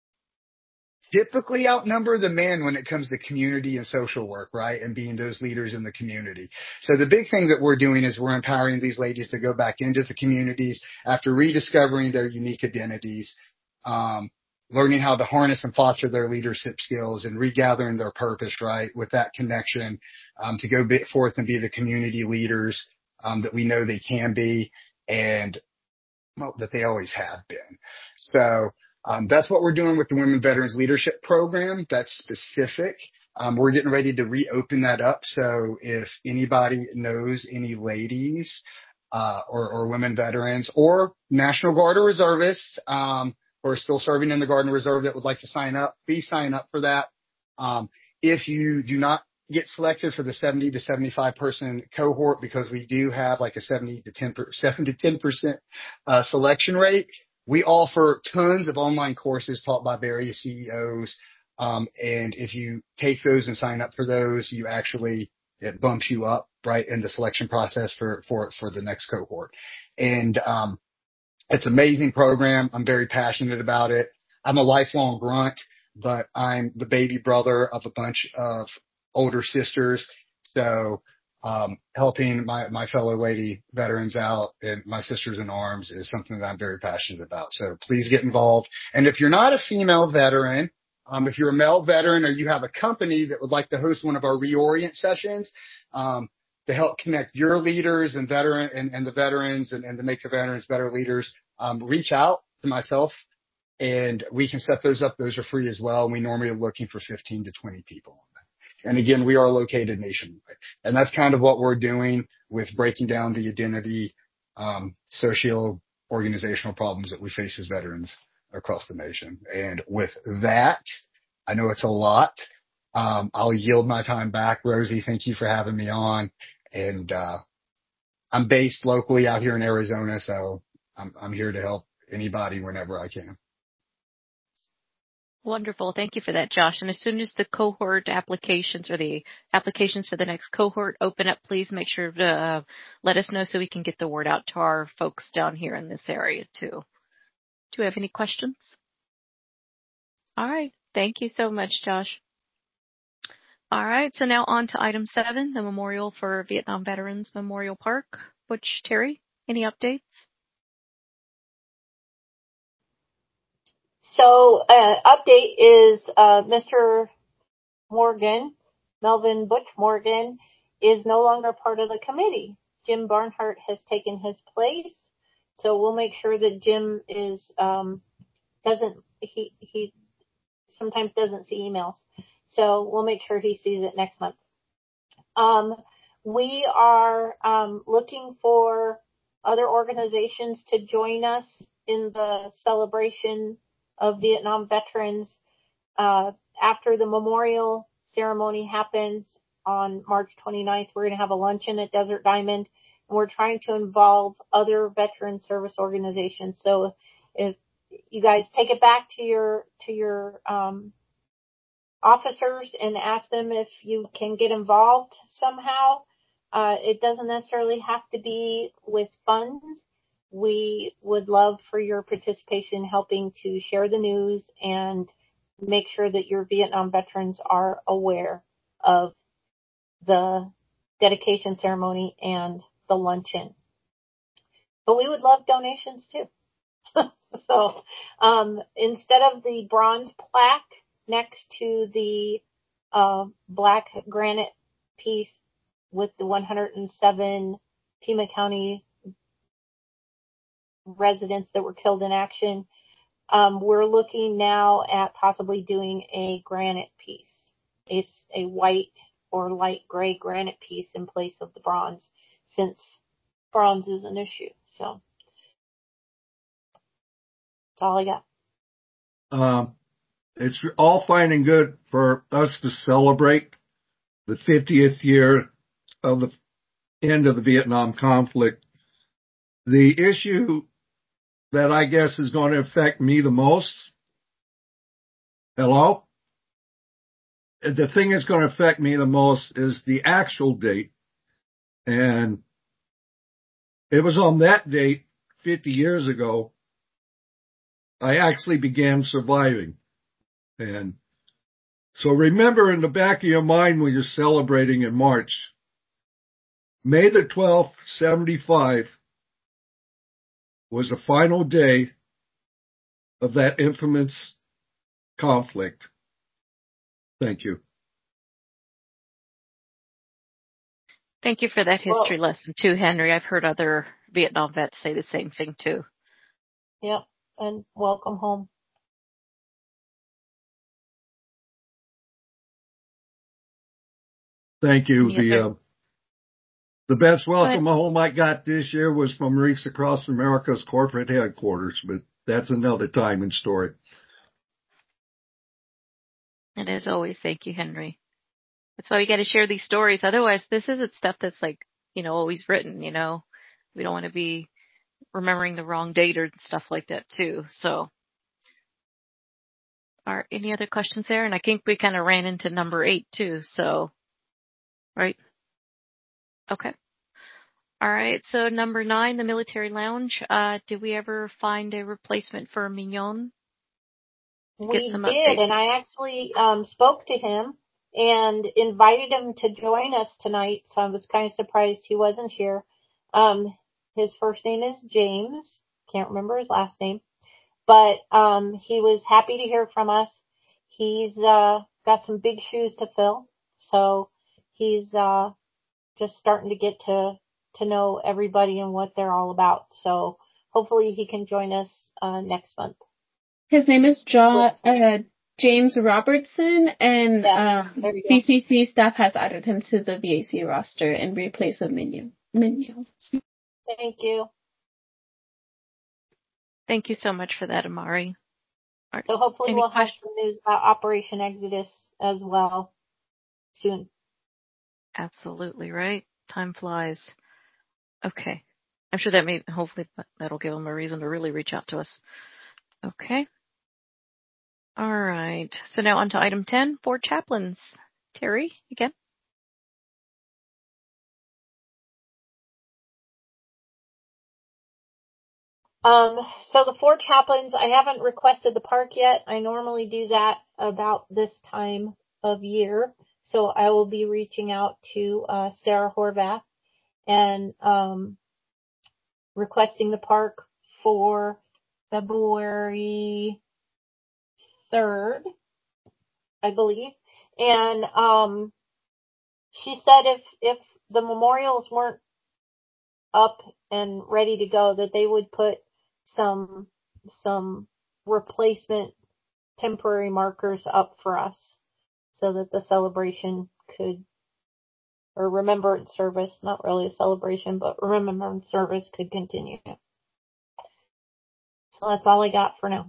typically outnumber the men when it comes to community and social work, right? And being those leaders in the community. So the big thing that we're doing is we're empowering these ladies to go back into the communities after rediscovering their unique identities, um, learning how to harness and foster their leadership skills and regathering their purpose, right? With that connection, um, to go forth and be the community leaders, um, that we know they can be and well, that they always have been. So, um, that's what we're doing with the Women Veterans Leadership Program. That's specific. Um, we're getting ready to reopen that up. So if anybody knows any ladies, uh, or, or women veterans or National Guard or reservists, um, who are still serving in the Guard and Reserve that would like to sign up, please sign up for that. Um, if you do not get selected for the seventy to seventy-five person cohort, because we do have like a seventy to ten, seven to ten percent, uh, selection rate, we offer tons of online courses taught by various C E Os. Um, and if you take those and sign up for those, you actually, it bumps you up, right, in the selection process for, for, for the next cohort. And, um, it's an amazing program. I'm very passionate about it. I'm a lifelong grunt, but I'm the baby brother of a bunch of older sisters. So, um, helping my, my fellow lady veterans out and my sisters in arms is something that I'm very passionate about. So please get involved. And if you're not a female veteran, um, if you're a male veteran or you have a company that would like to host one of our reorient sessions, um, to help connect your leaders and veteran and, and the veterans and, and to make the veterans better leaders, um, reach out to myself and we can set those up. Those are free as well. And we normally are looking for fifteen to twenty people on that. And again, we are located nationwide. And that's kind of what we're doing with breaking down the identity, um, socio organizational problems that we face as veterans across the nation. And with that, I know it's a lot. Um, I'll yield my time back. Rosie, thank you for having me on. And, uh, I'm based locally out here in Arizona, so I'm, I'm here to help anybody whenever I can. Wonderful. Thank you for that, Josh. And as soon as the cohort applications or the applications for the next cohort open up, please make sure to uh, let us know so we can get the word out to our folks down here in this area too. Do we have any questions? All right. Thank you so much, Josh. All right. So now on to item seven, the Memorial for Vietnam Veterans Memorial Park. Butch, Terry, any updates? So, uh, update is, uh, Mister Morgan, Melvin Butch Morgan, is no longer part of the committee. Jim Barnhart has taken his place. So we'll make sure that Jim is, um, doesn't, he, he sometimes doesn't see emails. So we'll make sure he sees it next month. Um, we are, um, looking for other organizations to join us in the celebration of Vietnam veterans. Uh, after the memorial ceremony happens on March twenty-ninth, we're going to have a luncheon at Desert Diamond, and we're trying to involve other veteran service organizations. So if you guys take it back to your, to your, um, officers and ask them if you can get involved somehow. Uh, it doesn't necessarily have to be with funds. We would love for your participation helping to share the news and make sure that your Vietnam veterans are aware of the dedication ceremony and the luncheon. But we would love donations too. So, um, instead of the bronze plaque next to the, uh, black granite piece with the one hundred seven Pima County residents that were killed in action, um, we're looking now at possibly doing a granite piece, a, a white or light gray granite piece in place of the bronze, since bronze is an issue. So that's all I got. Um, it's all fine and good for us to celebrate the fiftieth year of the end of the Vietnam conflict. The issue that I guess is going to affect me the most, hello? The thing that's going to affect me the most is the actual date. And it was on that date, fifty years ago, I actually began surviving. And so remember in the back of your mind when you're celebrating in March, May the twelfth, seventy-five was the final day of that infamous conflict. Thank you. Thank you for that history well, lesson too, Henry. I've heard other Vietnam vets say the same thing too. Yep, and welcome home. Thank you. The uh, the best welcome home I got this year was from Reefs Across America's corporate headquarters, but that's another time and story. And as always, thank you, Henry. That's why we got to share these stories. Otherwise, this isn't stuff that's like, you know, always written, you know. We don't want to be remembering the wrong date or stuff like that too. So, are any other questions there? And I think we kind of ran into number eight too. So, right? Okay. All right. So number nine, the military lounge. Uh, did we ever find a replacement for Mignon? We did, updates? And I actually um, spoke to him and invited him to join us tonight. So I was kind of surprised he wasn't here. Um, his first name is James. Can't remember his last name, but um, he was happy to hear from us. He's uh, got some big shoes to fill, so he's uh, just starting to get to to know everybody and what they're all about. So hopefully he can join us uh, next month. His name is John, uh, James Robertson, and yeah, uh, B C C staff has added him to the V A C roster in replace of Mignon. Mignon. Thank you. Thank you so much for that, Amari. So hopefully Any we'll questions? have some news about Operation Exodus as well soon. Absolutely, right? Time flies. Okay. I'm sure that may, hopefully that'll give them a reason to really reach out to us. Okay. All right. So now on to item ten, board chaplains. Terry, again. Um, so the four chaplains, I haven't requested the park yet. I normally do that about this time of year. So I will be reaching out to uh, Sarah Horvath and um, requesting the park for February third, I believe. And um, she said if if the memorials weren't up and ready to go, that they would put some some replacement temporary markers up for us so that the celebration could, or remembrance service, not really a celebration, but remembrance service could continue. So that's all I got for now.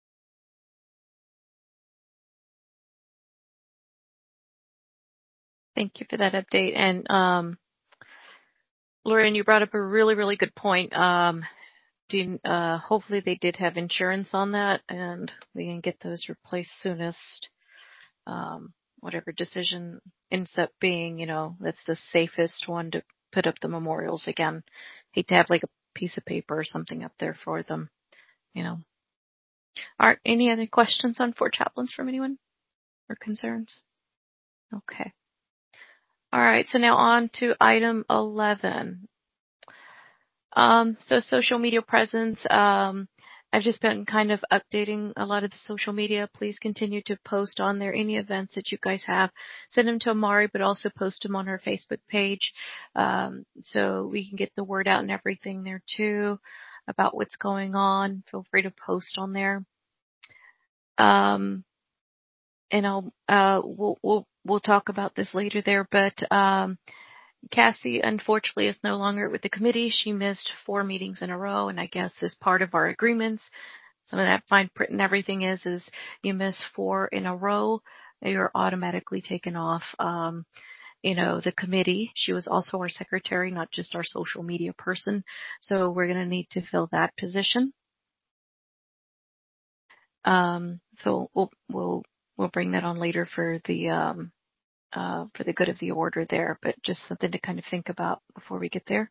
Thank you for that update. And um, Lauren, you brought up a really, really good point. Um, do you, uh, hopefully they did have insurance on that, and we can get those replaced soonest. Um, whatever decision ends up being, you know, that's the safest one to put up the memorials again. Hate to have like a piece of paper or something up there for them, you know. Are any other questions on Fort Chaplains from anyone or concerns? Okay. All right. So now on to item eleven. Um, so social media presence. Um, I've just been kind of updating a lot of the social media. Please continue to post on there any events that you guys have. Send them to Amari, but also post them on her Facebook page, um, so we can get the word out and everything there too about what's going on. Feel free to post on there. Um, and I'll uh, we'll we'll we'll talk about this later there, but um. Cassie, unfortunately, is no longer with the committee. She missed four meetings in a row, and I guess as part of our agreements, some of that fine print and everything is, is you miss four in a row, you're automatically taken off, um, you know, the committee. She was also our secretary, not just our social media person. So we're going to need to fill that position. Um, so we'll, we'll, we'll bring that on later for the, um, Uh, for the good of the order there, but just something to kind of think about before we get there.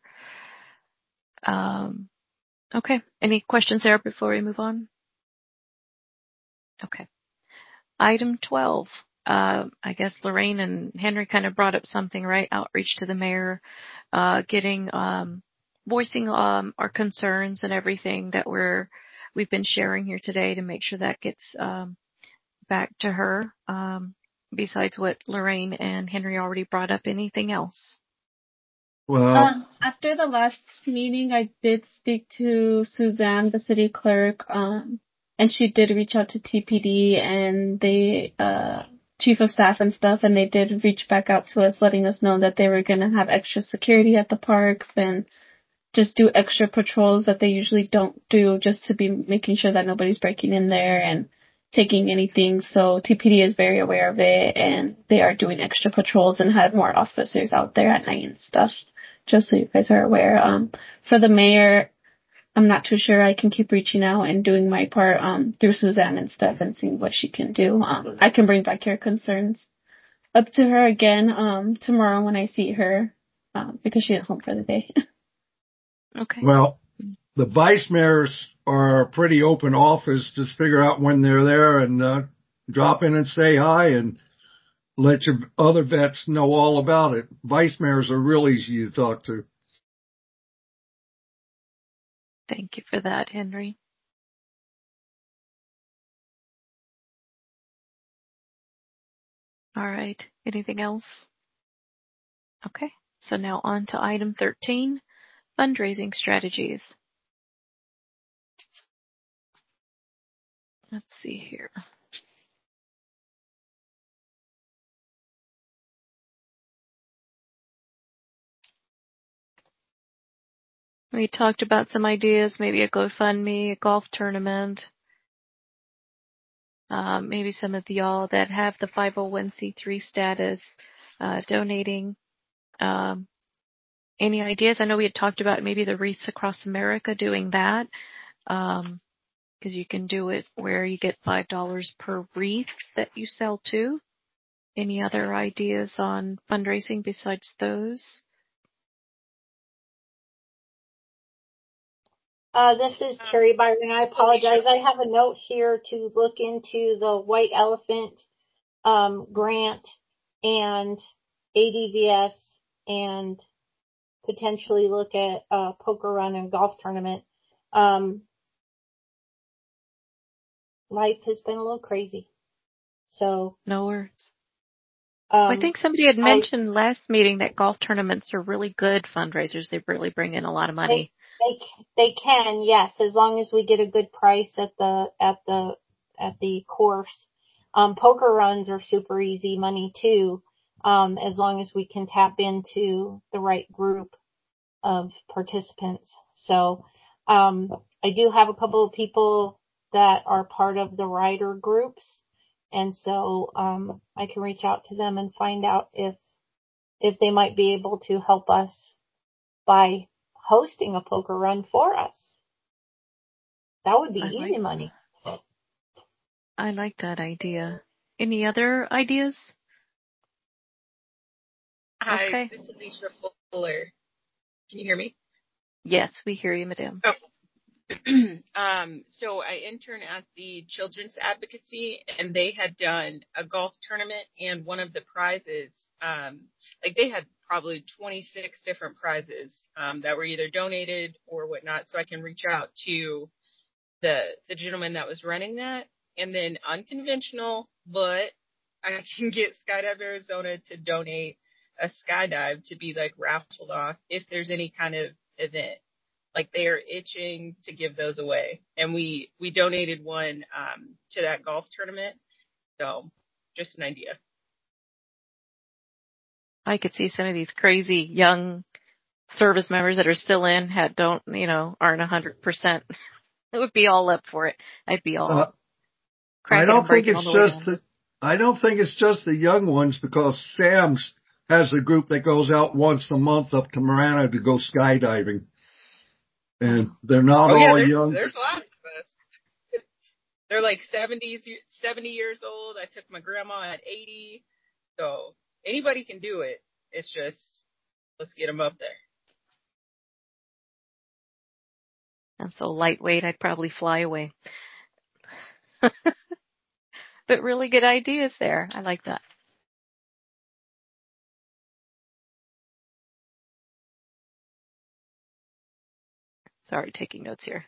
Um, okay. Any questions there before we move on? Okay. Item twelve. Uh, I guess Lorraine and Henry kind of brought up something, right? Outreach to the mayor, uh, getting, um, voicing, um, our concerns and everything that we're, we've been sharing here today to make sure that gets, um, back to her. Um, besides what Lorraine and Henry already brought up, anything else? Well, Um, after the last meeting, I did speak to Suzanne, the city clerk, um, and she did reach out to T P D and the uh, chief of staff and stuff, and they did reach back out to us, letting us know that they were going to have extra security at the parks and just do extra patrols that they usually don't do, just to be making sure that nobody's breaking in there and taking anything. So T P D is very aware of it, and they are doing extra patrols and have more officers out there at night and stuff, just so you guys are aware. Um, for the mayor, I'm not too sure. I can keep reaching out and doing my part um, through Suzanne and stuff and seeing what she can do. Um, I can bring back your concerns up to her again um, tomorrow when I see her, um, because she is home for the day. Okay. Well, the vice mayors are a pretty open office. Just figure out when they're there and uh, drop in and say hi and let your other vets know all about it. Vice mayors are real easy to talk to. Thank you for that, Henry. All right. Anything else? Okay. So now on to item thirteen, fundraising strategies. Let's see here. We talked about some ideas, maybe a GoFundMe, a golf tournament, um, maybe some of y'all that have the five oh one c three status, uh, donating. Um, any ideas? I know we had talked about maybe the Wreaths Across America doing that, um, because you can do it where you get five dollars per wreath that you sell to. Any other ideas on fundraising besides those? Uh, this is Terry Byron. I apologize. I have a note here to look into the White Elephant um, grant and A D V S and potentially look at a poker run and golf tournament. Um, life has been a little crazy. So no worries. Um, I think somebody had I, mentioned last meeting that golf tournaments are really good fundraisers. They really bring in a lot of money. They, they, they can, yes, as long as we get a good price at the, at the, at the course. Um, poker runs are super easy money too, um, as long as we can tap into the right group of participants. So, um, I do have a couple of people that are part of the rider groups. And so, um, I can reach out to them and find out if, if they might be able to help us by hosting a poker run for us. That would be I easy like, money. I like that idea. Any other ideas? Hi, Okay. this is Alicia Fuller. Can you hear me? Yes, we hear you, madam. Oh. um, so I intern at the Children's Advocacy, and they had done a golf tournament, and one of the prizes, um, like they had probably twenty-six different prizes um, that were either donated or whatnot. So I can reach out to the the gentleman that was running that, and then unconventional, but I can get Skydive Arizona to donate a skydive to be like raffled off if there's any kind of event. Like they are itching to give those away. And we, we donated one um, to that golf tournament. So just an idea. I could see some of these crazy young service members that are still in, had don't, you know, aren't a hundred percent. It would be all up for it. I'd be all Uh, cracking I don't and think breaking all it's the way just down. the, I don't think it's just the young ones, because Sam's has a group that goes out once a month up to Marana to go skydiving. And they're not Oh, yeah, all there's, young. there's lots of us. They're like seventies, seventy years old. I took my grandma at eighty. So anybody can do it. It's just, let's get them up there. I'm so lightweight, I'd probably fly away. But really good ideas there. I like that. Sorry, taking notes here.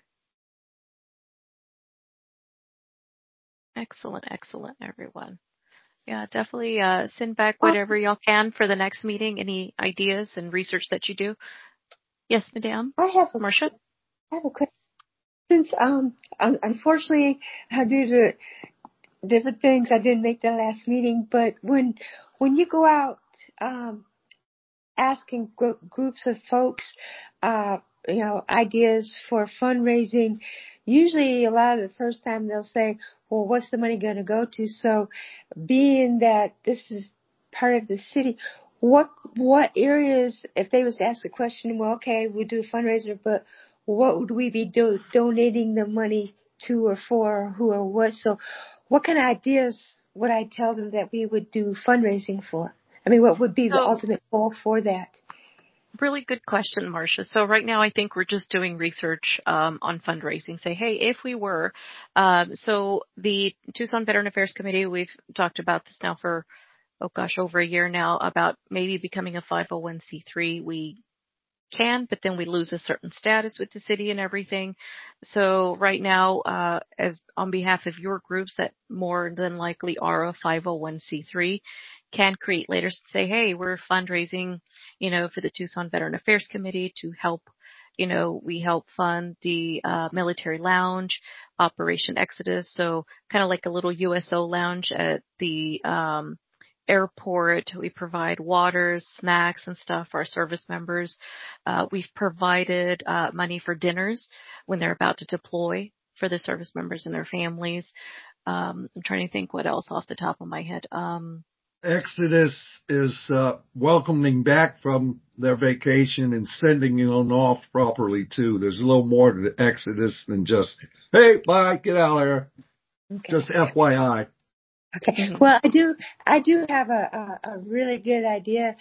Excellent, excellent, everyone. Yeah, definitely uh, send back whatever y'all can for the next meeting. Any ideas and research that you do? Yes, madam. I have a, Marcia? I have a question. Since, um, un- unfortunately, uh, due to different things, I didn't make the last meeting, but when, when you go out, um, asking gr- groups of folks, uh, you know, ideas for fundraising, usually a lot of the first time they'll say, well, what's the money going to go to? So being that this is part of the city, what, what areas, if they was to ask a question, well, okay, we'll do a fundraiser, but what would we be do, donating the money to or for, who or what? So what kind of ideas would I tell them that we would do fundraising for? I mean, what would be the So, ultimate goal for that? really good question, Marcia. So right now I think we're just doing research um, on fundraising. Say, hey, if we were, um, so the Tucson Veteran Affairs Committee, we've talked about this now for, oh gosh, over a year now, about maybe becoming a five oh one c three. We can, but then we lose a certain status with the city and everything. So right now, uh, as on behalf of your groups that more than likely are a five oh one c three, can create letters and say, hey, we're fundraising, you know, for the Tucson Veteran Affairs Committee to help, you know, we help fund the uh, military lounge, Operation Exodus. So kind of like a little U S O lounge at the, um, airport. We provide waters, snacks, and stuff for our service members. Uh, we've provided uh, money for dinners when they're about to deploy for the service members and their families. Um, I'm trying to think what else off the top of my head. Um, Exodus is uh, welcoming back from their vacation and sending them off properly too. There's a little more to the Exodus than just, hey, bye, get out of here. Okay. Just F Y I. Okay. Well, I do, I do have a, a, a really good idea.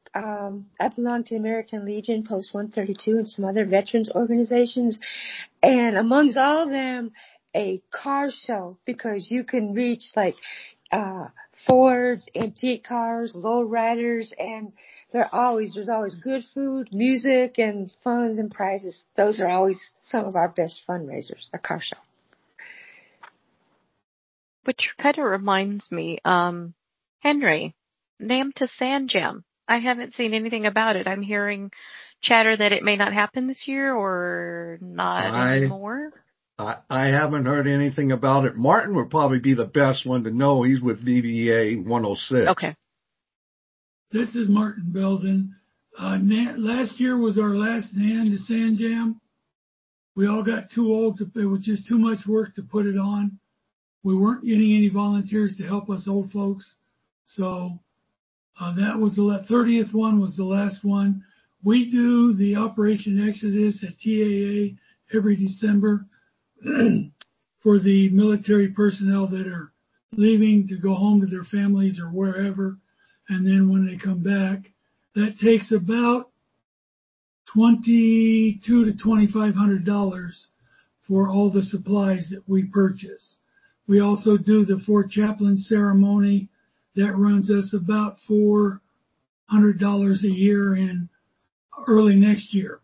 Um, I belong to the American Legion, Post one thirty-two, and some other veterans organizations. And amongst all of them, a car show, because you can reach like, uh, Fords, antique cars, low riders, and they're always, there's always good food, music, and funds and prizes. Those are always some of our best fundraisers, a car show. which kind of reminds me, um, Henry, Nam to Sand Jam. I haven't seen anything about it. I'm hearing chatter that it may not happen this year or not I, anymore. I I haven't heard anything about it. Martin would probably be the best one to know. He's with V B A one oh six. Okay. This is Martin Belden. Uh, last year was our last Nan to Sand Jam. We all got too old to, it was just too much work to put it on. We weren't getting any volunteers to help us old folks. So, uh, that was the thirtieth one was the last one. We do the Operation Exodus at T A A every December for the military personnel that are leaving to go home to their families or wherever. And then when they come back, that takes about twenty-two to twenty-five hundred dollars for all the supplies that we purchase. We also do the Fort Chaplain ceremony that runs us about four hundred dollars a year in early next year.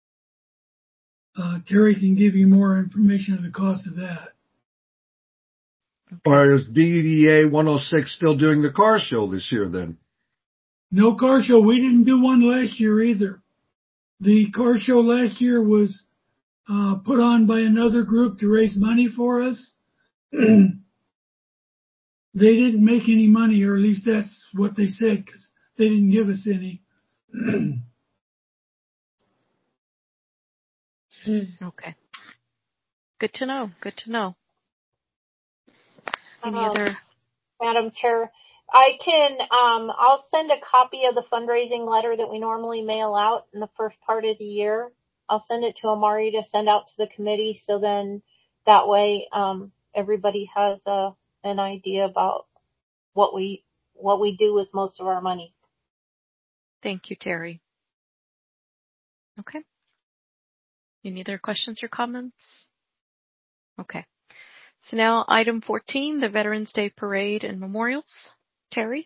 Uh, Terry can give you more information on the cost of that. Or is V B A one oh six still doing the car show this year then? No car show. We didn't do one last year either. The car show last year was uh, put on by another group to raise money for us. They didn't make any money, or at least that's what they said, because they didn't give us any. Okay. Good to know. Good to know. Any um, other? Madam Chair, I can, um, I'll send a copy of the fundraising letter that we normally mail out in the first part of the year. I'll send it to Amari to send out to the committee, so then that way um, everybody has a, an idea about what we what we do with most of our money. Thank you, Terry. Okay. Any other questions or comments? Okay. So now item fourteen, the Veterans Day Parade and Memorials. Terry?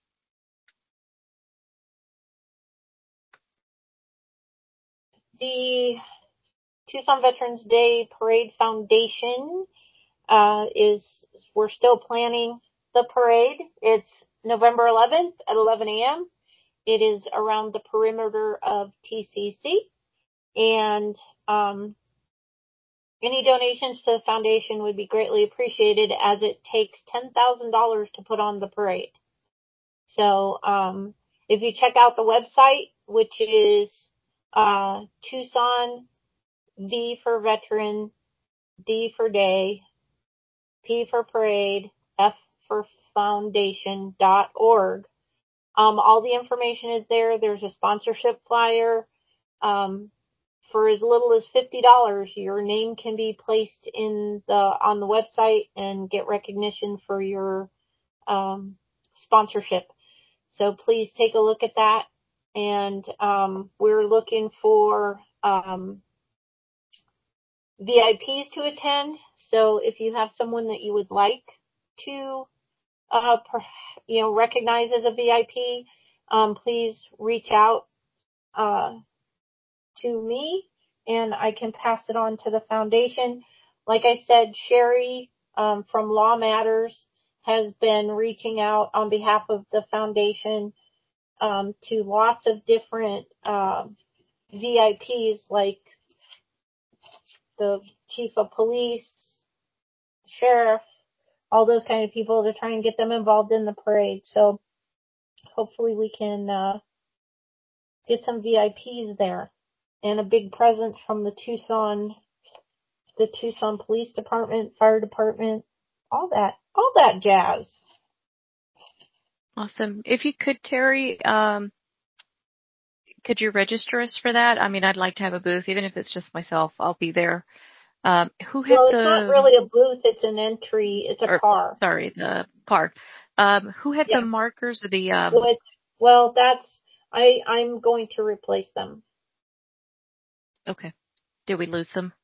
The Tucson Veterans Day Parade Foundation uh, is, we're still planning the parade. It's November eleventh at eleven a.m. It is around the perimeter of T C C, and um, any donations to the foundation would be greatly appreciated, as it takes ten thousand dollars to put on the parade. So um, if you check out the website, which is uh, Tucson V for Veteran, D for Day, P for Parade, F for Foundation dot org. Um, all the information is there. There's a sponsorship flyer. Um, for as little as fifty dollars, your name can be placed in the, on the website and get recognition for your, um, sponsorship. So please take a look at that. And, um, we're looking for, um, V I Ps to attend. So if you have someone that you would like to, uh, per, you know, recognize as a V I P, um, please reach out, uh, to me, and I can pass it on to the foundation. Like I said, Sherry, um, from Law Matters has been reaching out on behalf of the foundation, um, to lots of different, uh, V I Ps, like the chief of police, sheriff, all those kind of people, to try and get them involved in the parade. So hopefully we can, uh, get some V I Ps there, and a big presence from the Tucson, the Tucson Police Department, Fire Department, all that, all that jazz. Awesome. If you could, Terry, um, could you register us for that? I mean, I'd like to have a booth, even if it's just myself. I'll be there. Um, who had Well, the? it's not really a booth; it's an entry. It's a or, car. Sorry, the car. Um, who had Yeah. the markers or the? Um, Which, well, that's I. I'm going to replace them. Okay. Did we lose them?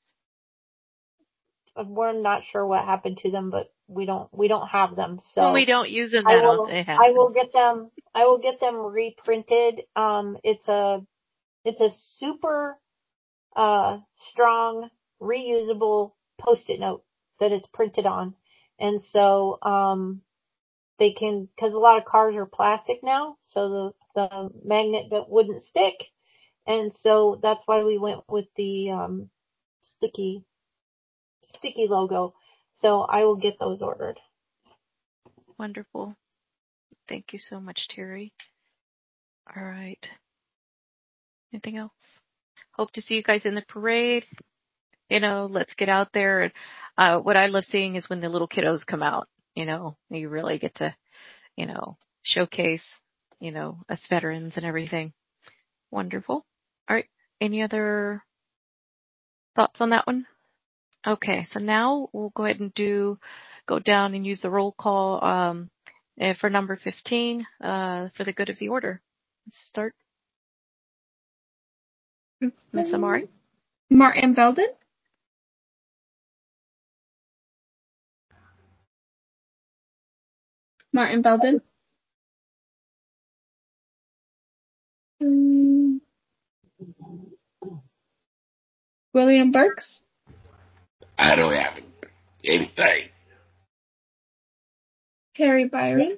We're not sure what happened to them, but we don't. We don't have them. So When we don't use them, I that will. often I will happens. get them. I will get them reprinted. Um, it's a. It's a super uh, strong, reusable Post-it note that it's printed on. And so, um, they can, because a lot of cars are plastic now, so the, the magnet that wouldn't stick. And so that's why we went with the um, sticky, sticky logo. So I will get those ordered. Wonderful. Thank you so much, Terry. All right. Anything else? Hope to see you guys in the parade. You know, let's get out there. Uh, what I love seeing is when the little kiddos come out. You know, you really get to, you know, showcase, you know, us veterans and everything. Wonderful. All right. Any other thoughts on that one? Okay. So now we'll go ahead and do, go down and use the roll call um, for number fifteen uh, for the good of the order. Let's start. Miss Amari? Martin Belden? Martin Belden? Mm. William Burks? I don't have anything. Terry Byron?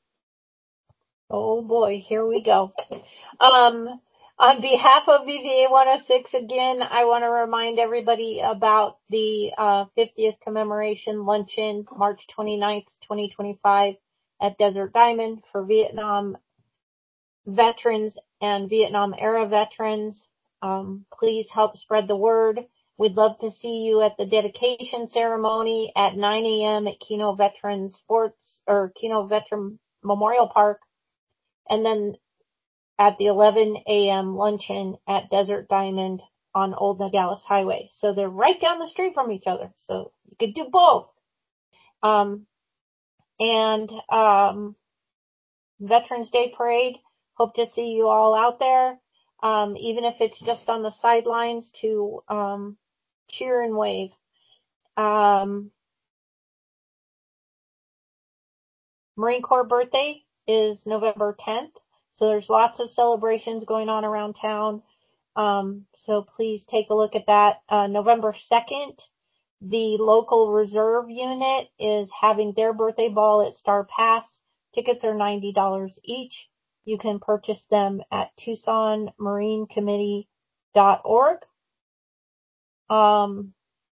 Oh boy, here we go. Um, on behalf of V V A one oh six, again, I want to remind everybody about the uh, fiftieth commemoration luncheon, March twenty-ninth, twenty twenty-five at Desert Diamond for Vietnam veterans and Vietnam era veterans. Um, please help spread the word. We'd love to see you at the dedication ceremony at nine a.m. at Keno Veteran Sports or Keno Veteran Memorial Park. And then at the eleven a.m. luncheon at Desert Diamond on Old Nogales Highway. So they're right down the street from each other. So you could do both. Um, and, um, Veterans Day Parade. Hope to see you all out there. Um, even if it's just on the sidelines to, um, cheer and wave. Um, Marine Corps birthday is November tenth. So there's lots of celebrations going on around town. Um, so please take a look at that. Uh, November second, the local reserve unit is having their birthday ball at Star Pass. Tickets are ninety dollars each. You can purchase them at Tucson Marine Committee dot org. Um,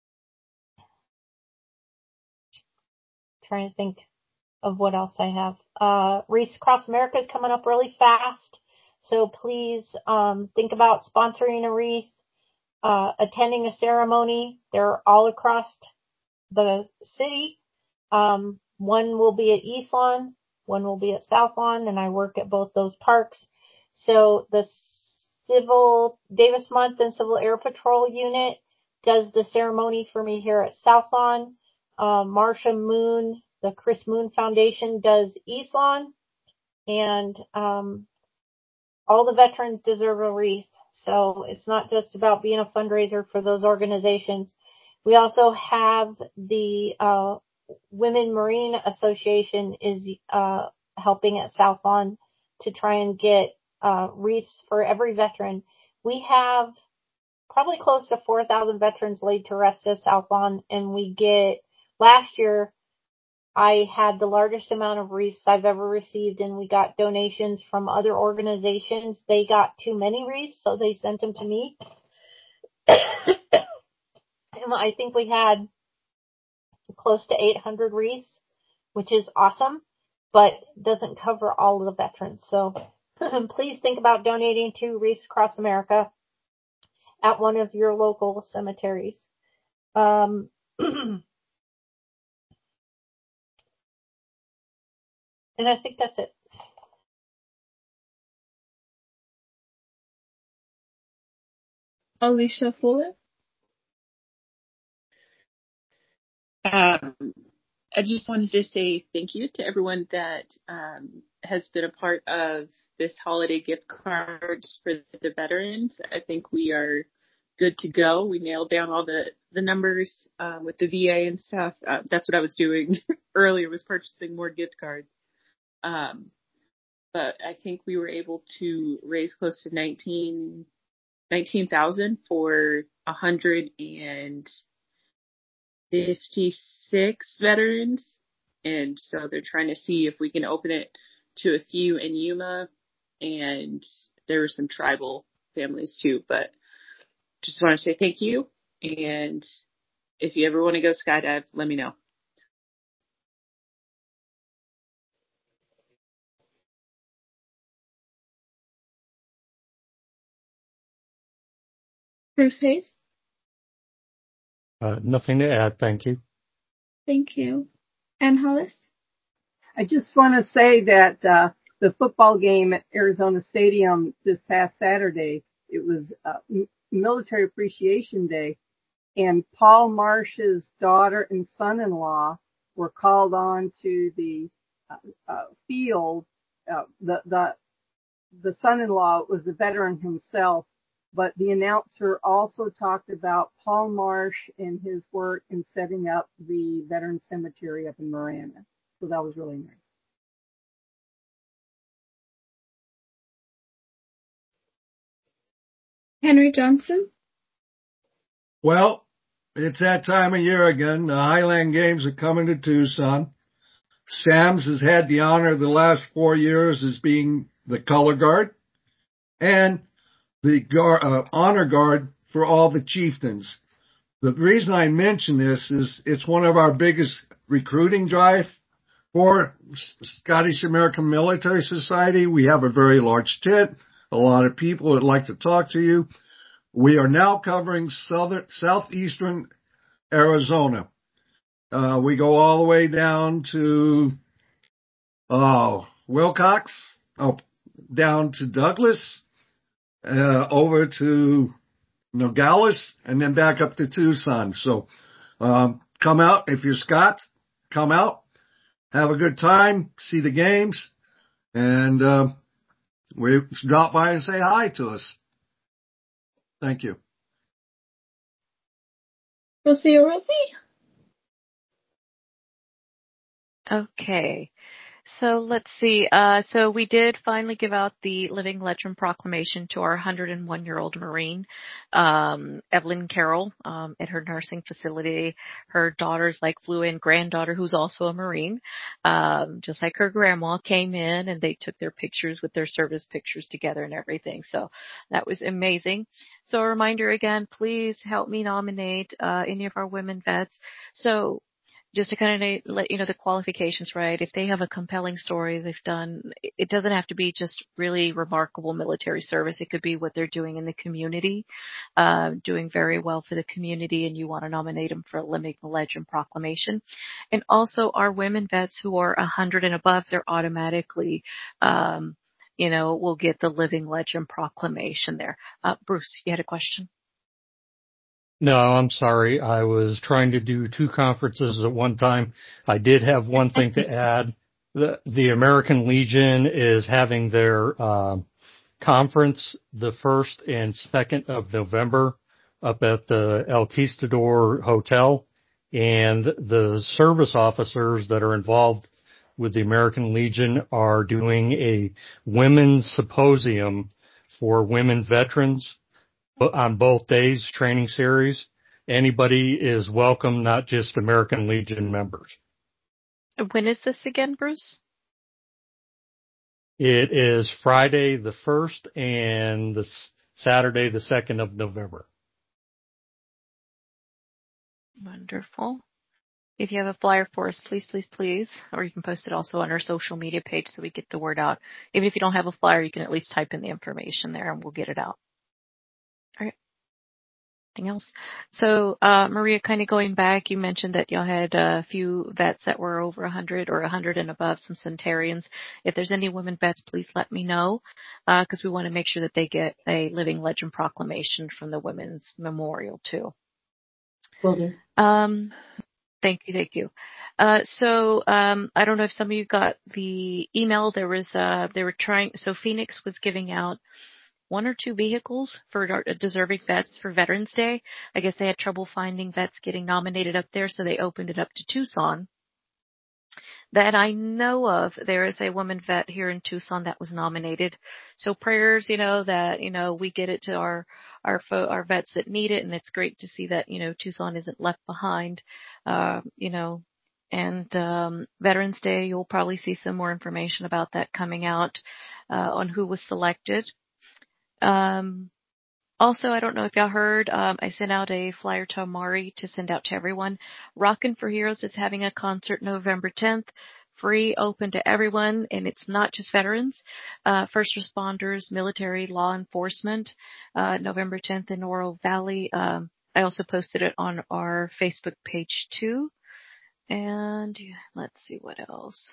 trying to think of what else I have. Uh, Race Across America is coming up really fast. So please, um, think about sponsoring a wreath, uh, attending a ceremony. They're all across the city. Um, one will be at East Lawn, one will be at South Lawn, and I work at both those parks. So the Civil Davis Month and Civil Air Patrol unit does the ceremony for me here at South Lawn. Uh, Marsha Moon, the Chris Moon Foundation, does East Lawn, and um, all the veterans deserve a wreath. So it's not just about being a fundraiser for those organizations. We also have the uh, Women Marine Association is uh, helping at South Lawn to try and get uh, wreaths for every veteran. We have probably close to four thousand veterans laid to rest at South Lawn, and we get, last year, I had the largest amount of wreaths I've ever received, and we got donations from other organizations. They got too many wreaths, so they sent them to me. And I think we had close to eight hundred wreaths, which is awesome, but doesn't cover all of the veterans. So please think about donating to Wreaths Across America at one of your local cemeteries. Um, and I think that's it. Alicia Fuller? Um, I just wanted to say thank you to everyone that um, has been a part of this holiday gift cards for the veterans. I think we are good to go. We nailed down all the, the numbers uh, with the V A and stuff. Uh, that's what I was doing earlier, was purchasing more gift cards. Um, but I think we were able to raise close to nineteen thousand for one hundred fifty-six veterans. And so they're trying to see if we can open it to a few in Yuma, and there are some tribal families too. But just want to say thank you. And if you ever want to go skydive, let me know. Bruce Hayes? Uh, nothing to add. Thank you. Thank you. Ann Hollis? I just want to say that uh, the football game at Arizona Stadium this past Saturday, it was uh, M- Military Appreciation Day, and Paul Marsh's daughter and son-in-law were called on to the uh, uh, field. Uh, the the the son-in-law was a veteran himself, but the announcer also talked about Paul Marsh and his work in setting up the veteran cemetery up in Marana. So that was really nice. Henry Johnson? Well, it's that time of year again. The Highland Games are coming to Tucson. Sam's has had the honor the last four years as being the color guard and the guard, uh, honor guard for all the chieftains. The reason I mention this is it's one of our biggest recruiting drive for Scottish American Military Society. We have a very large tent, a lot of people would like to talk to you. We are now covering southern, southeastern Arizona. Uh, we go all the way down to, oh, Wilcox, oh, down to Douglas, uh, over to Nogales, and then back up to Tucson. So, um, come out. If you're Scots, come out, have a good time, see the games, and, uh, we drop by and say hi to us. Thank you. Rosie or Rosie? Okay. So let's see. Uh, so we did finally give out the Living Legend Proclamation to our one hundred one year old Marine, um, Evelyn Carroll, um, at her nursing facility. Her daughters like flew in, granddaughter who's also a Marine, um, just like her grandma came in and they took their pictures with their service pictures together and everything. So that was amazing. So a reminder again, please help me nominate, uh, any of our women vets. So just to kind of let you know the qualifications, right? If they have a compelling story they've done, it doesn't have to be just really remarkable military service. It could be what they're doing in the community, uh, doing very well for the community, and you want to nominate them for a Living Legend Proclamation. And also our women vets who are one hundred and above, they're automatically, um, you know, will get the Living Legend Proclamation there. Uh, Bruce, you had a question? No, I'm sorry. I was trying to do two conferences at one time. I did have one thing to add. The, the American Legion is having their uh, conference the first and second of November up at the El Conquistador Hotel. And the service officers that are involved with the American Legion are doing a women's symposium for women veterans on both days, training series. Anybody is welcome, not just American Legion members. When is this again, Bruce? It is Friday the first and the Saturday the second of November. Wonderful. If you have a flyer for us, please, please, please, or you can post it also on our social media page so we get the word out. Even if you don't have a flyer, you can at least type in the information there and we'll get it out. All right. Anything else? So, uh, Maria, kind of going back, you mentioned that y'all had a few vets that were over one hundred or one hundred and above, some centurions. If there's any women vets, please let me know, uh, because we want to make sure that they get a Living Legend Proclamation from the Women's Memorial too. Will do. Um, Thank you, thank you. Uh, so um, I don't know if some of you got the email. There was uh, they were trying. So Phoenix was giving out one or two vehicles for deserving vets for Veterans Day. I guess they had trouble finding vets getting nominated up there, so they opened it up to Tucson. That I know of, there is a woman vet here in Tucson that was nominated. So prayers, you know, that, you know, we get it to our, our, fo- our vets that need it. And it's great to see that, you know, Tucson isn't left behind, uh, you know, And um, Veterans Day, you'll probably see some more information about that coming out uh, on who was selected. Um, also, I don't know if y'all heard, um, I sent out a flyer to Amari to send out to everyone. Rockin' for Heroes is having a concert November tenth, free, open to everyone, and it's not just veterans, uh, first responders, military, law enforcement, uh, November tenth in Oro Valley. Um, I also posted it on our Facebook page too. And let's see what else.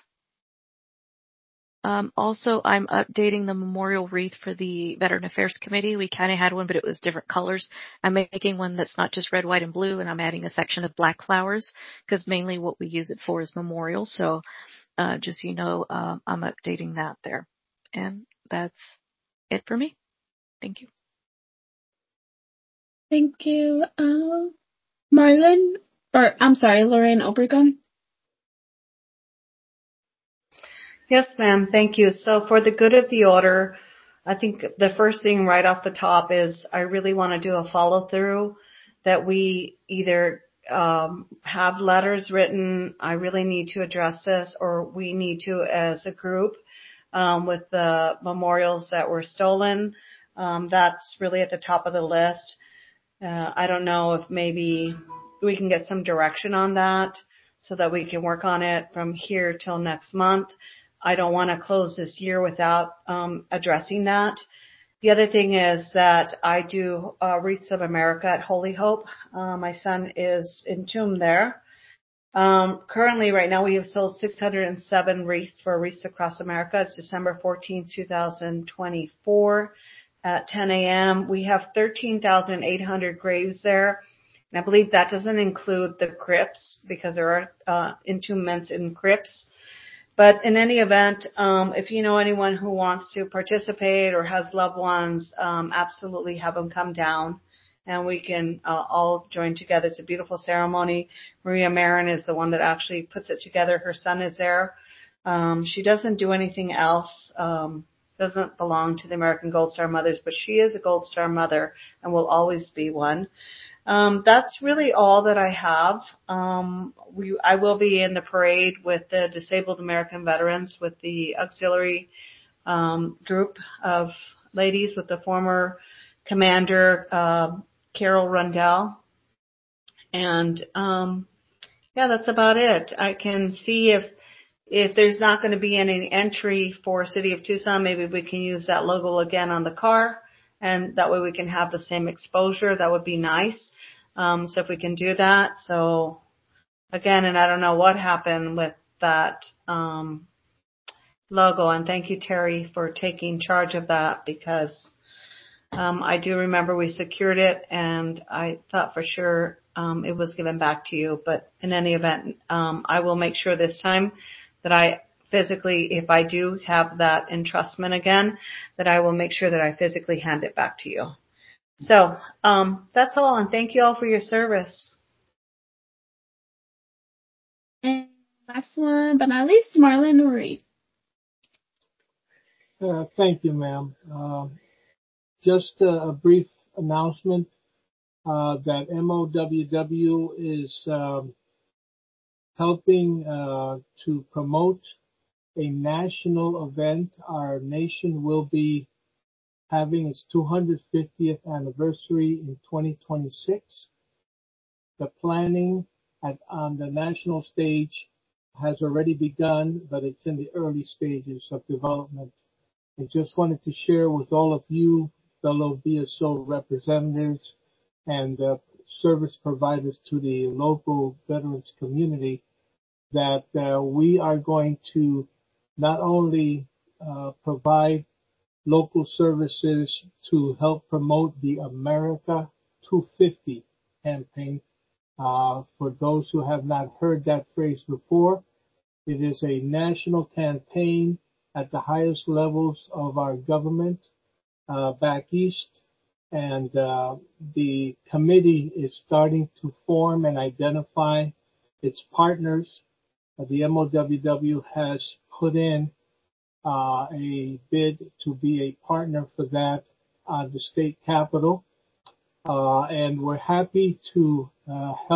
Um, also, I'm updating the memorial wreath for the Veteran Affairs Committee. We kind of had one, but it was different colors. I'm making one that's not just red, white, and blue, and I'm adding a section of black flowers because mainly what we use it for is memorials. So uh, just so you know, uh, I'm updating that there. And that's it for me. Thank you. Thank you. Um, Marlon, or I'm sorry, Lorraine Obregon. Yes, ma'am. Thank you. So for the good of the order, I think the first thing right off the top is I really want to do a follow through that we either um, have letters written. I really need to address this, or we need to as a group um, with the memorials that were stolen. Um, that's really at the top of the list. Uh, I don't know if maybe we can get some direction on that so that we can work on it from here till next month. I don't want to close this year without um, addressing that. The other thing is that I do uh, Wreaths of America at Holy Hope. Uh, my son is entombed there. Um, currently, right now, we have sold six hundred seven wreaths for Wreaths Across America. It's December fourteenth, twenty twenty-four at ten a.m. We have thirteen thousand eight hundred graves there. And I believe that doesn't include the crypts because there are uh, entombments in crypts. But in any event, um, if you know anyone who wants to participate or has loved ones, um, absolutely have them come down and we can uh, all join together. It's a beautiful ceremony. Maria Marin is the one that actually puts it together. Her son is there. Um, she doesn't do anything else. Um, doesn't belong to the American Gold Star Mothers, but she is a Gold Star mother and will always be one. Um, that's really all that I have. Um, we, I will be in the parade with the Disabled American Veterans with the auxiliary um, group of ladies with the former commander, uh, Carol Rundell. And, um, yeah, that's about it. I can see if, if there's not going to be any entry for City of Tucson, maybe we can use that logo again on the car. And that way we can have the same exposure. That would be nice. Um, so if we can do that. So again, and I don't know what happened with that, um, logo. And thank you, Terry, for taking charge of that because, um, I do remember we secured it and I thought for sure, um, it was given back to you. But in any event, um, I will make sure this time that I physically, if I do have that entrustment again, that I will make sure that I physically hand it back to you. So, um, that's all, and thank you all for your service. And last one, but not least, Marlon Ruiz. Uh, thank you, ma'am. Uh, just a, a brief announcement uh, that M O W W is um, helping uh, to promote a national event. Our nation will be having its two hundred fiftieth anniversary in twenty twenty-six. The planning at, on the national stage has already begun, but it's in the early stages of development. I just wanted to share with all of you, fellow V S O representatives and uh, service providers to the local veterans community, that uh, we are going to not only uh, provide local services to help promote the America two fifty campaign. Uh, for those who have not heard that phrase before, it is a national campaign at the highest levels of our government uh, back east, and uh, the committee is starting to form and identify its partners. Uh, the M O W W has put in uh, a bid to be a partner for that at the state capitol, uh, and we're happy to uh, help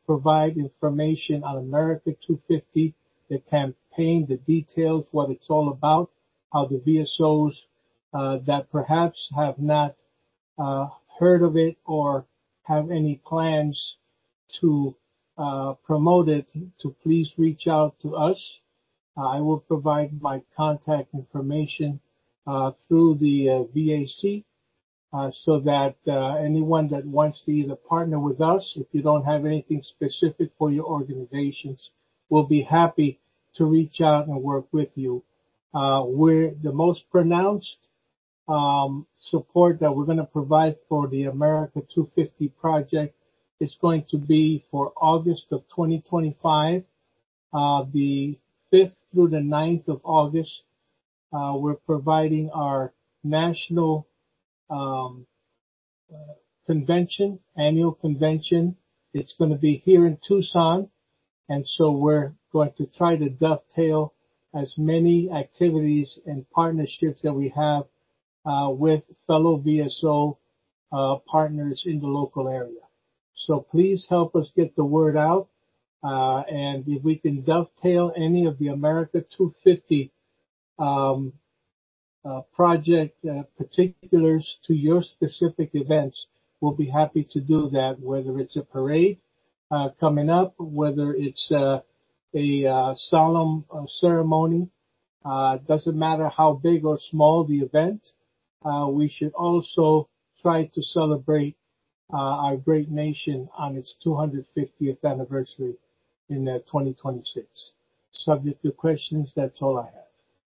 provide information on America two fifty, the campaign, the details, what it's all about, how the V S Os uh, that perhaps have not uh, heard of it or have any plans to uh, promote it, to please reach out to us. Uh, I will provide my contact information uh, through the uh, V A C uh, so that uh, anyone that wants to either partner with us, if you don't have anything specific for your organizations, will be happy to reach out and work with you. Uh, we're the most pronounced um, support that we're going to provide for the America two fifty project is going to be for August of twenty twenty-five, uh, the fifth through the ninth of August. Uh, we're providing our national um, uh, convention, annual convention. It's going to be here in Tucson, and so we're going to try to dovetail as many activities and partnerships that we have uh, with fellow V S O uh, partners in the local area. So please help us get the word out, uh, and if we can dovetail any of the America two fifty um, uh, project uh, particulars to your specific events, we'll be happy to do that, whether it's a parade uh, coming up, whether it's uh, a uh, solemn uh, ceremony. Uh, doesn't matter how big or small the event. Uh, we should also try to celebrate uh, our great nation on its two hundred fiftieth anniversary in uh, twenty twenty-six. Subject to questions, that's all I have.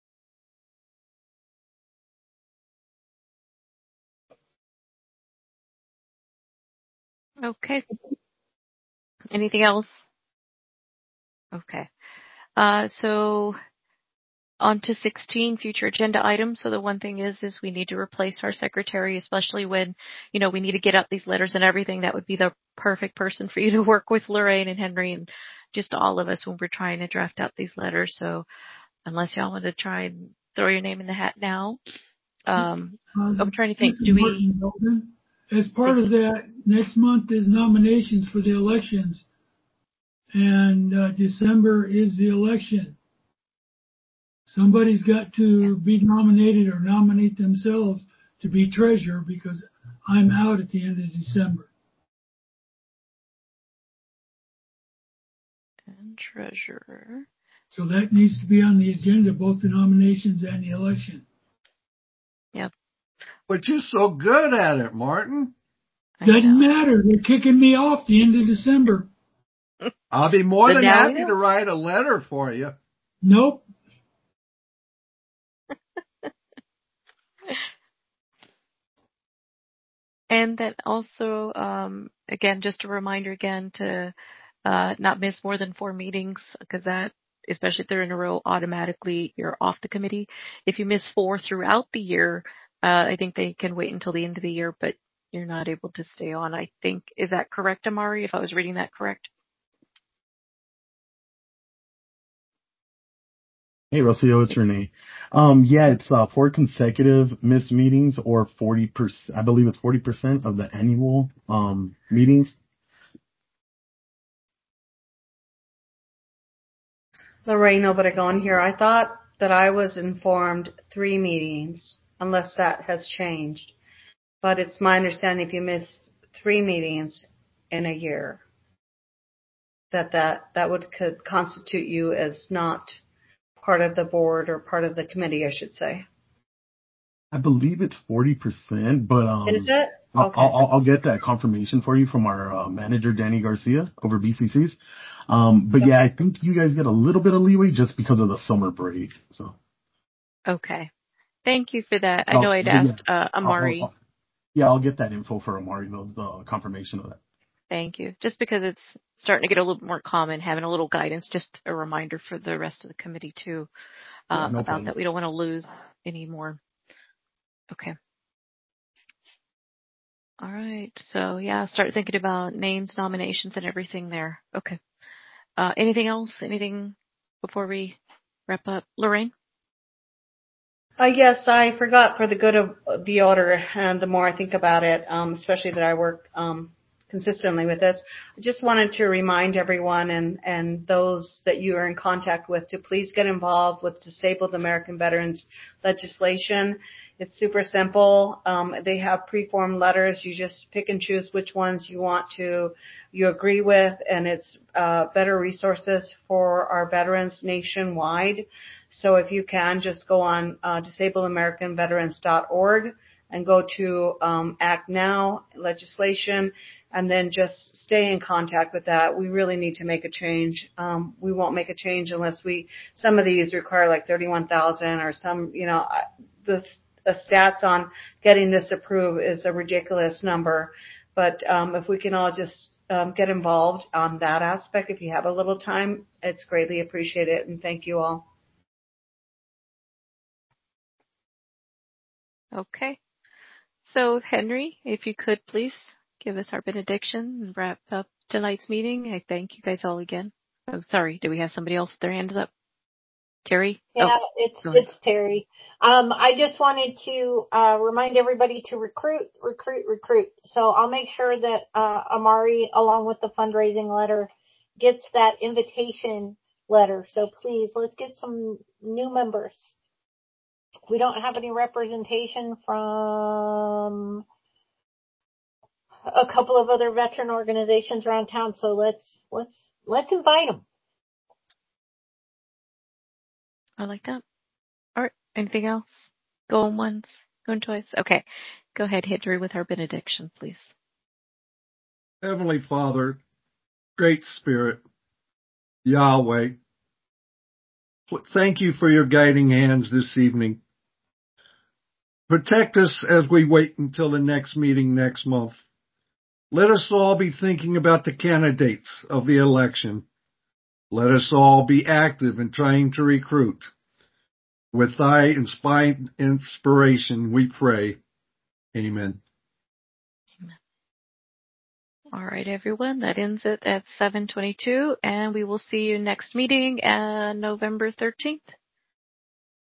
Okay. Anything else? Okay. Uh, so on to sixteen, future agenda items. So the one thing is, is we need to replace our secretary, especially when, you know, we need to get out these letters and everything. That would be the perfect person for you to work with, Lorraine and Henry and just all of us when we're trying to draft out these letters. So unless y'all want to try and throw your name in the hat now, um, Uh, I'm trying to this think, is do we, Martin Belden. As part of that, next month is nominations for the elections, and uh, December is the election. Somebody's got to be nominated or nominate themselves to be treasurer because I'm out at the end of December. and treasurer. So that needs to be on the agenda, both the nominations and the election. Yep. But you're so good at it, Martin. Doesn't matter. They're kicking me off the end of December. I'll be more So than now we happy know. to write a letter for you. Nope. And then also, um, again, just a reminder again to uh, not miss more than four meetings because that, especially if they're in a row, automatically you're off the committee. If you miss four throughout the year, uh, I think they can wait until the end of the year, but you're not able to stay on. I think, is that correct, Amari, if I was reading that correct? Hey, Rocio, it's Renee. Um, yeah, it's uh, four consecutive missed meetings or forty percent, I believe it's forty percent of the annual um, meetings. Lorraine Obregon here. I thought that I was informed three meetings, unless that has changed. But it's my understanding if you miss three meetings in a year, that that, that would could constitute you as not part of the board or part of the committee, I should say. I believe it's forty percent, but um, Is it? I'll, Okay. I'll, I'll get that confirmation for you from our uh, manager, Danny Garcia, over B C Cs. Um, but yeah, I think you guys get a little bit of leeway just because of the summer break. So Okay. Thank you for that. I Oh, know I'd but yeah, asked uh, I'll, I'll, Amari. I'll- yeah, I'll get that info for Amari, those the confirmation of that. Thank you. Just because it's starting to get a little bit more common, having a little guidance, just a reminder for the rest of the committee too, uh, Yeah, no about problem. that. We don't want to lose any more. Okay. All right. So yeah, start thinking about names, nominations, and everything there. Okay. Uh, anything else? Anything before we wrap up? Lorraine? Uh, yes, I forgot for the good of the order, and the more I think about it, um, especially that I work um, consistently with this. I just wanted to remind everyone and, and those that you are in contact with to please get involved with Disabled American Veterans legislation. It's super simple. Um, they have pre-formed letters. You just pick and choose which ones you want to, you agree with, and it's uh, better resources for our veterans nationwide. So if you can, just go on uh, disable american veterans dot org and go to um, Act Now legislation, and then just stay in contact with that. We really need to make a change. Um, we won't make a change unless we, some of these require like thirty-one thousand or some, you know, the the stats on getting this approved is a ridiculous number. But um, if we can all just um, get involved on that aspect, if you have a little time, it's greatly appreciated. And thank you all. Okay. So, Henry, if you could please give us our benediction and wrap up tonight's meeting. I thank you guys all again. Oh, sorry. Do we have somebody else with their hands up? Terry? Yeah, Oh, it's it's Terry. Um, I just wanted to uh, remind everybody to recruit, recruit, recruit. So I'll make sure that uh, Amari, along with the fundraising letter, gets that invitation letter. So please, let's get some new members. We don't have any representation from a couple of other veteran organizations around town. So let's let's let's invite them. I like that. All right. Anything else? Going once, going twice. Okay. Go ahead, Henry, with our benediction, please. Heavenly Father, Great Spirit, Yahweh, thank you for your guiding hands this evening. Protect us as we wait until the next meeting next month. Let us all be thinking about the candidates of the election. Let us all be active in trying to recruit. With thy inspired inspiration, we pray. Amen. All right, everyone. That ends it at seven twenty-two, and we will see you next meeting on November thirteenth.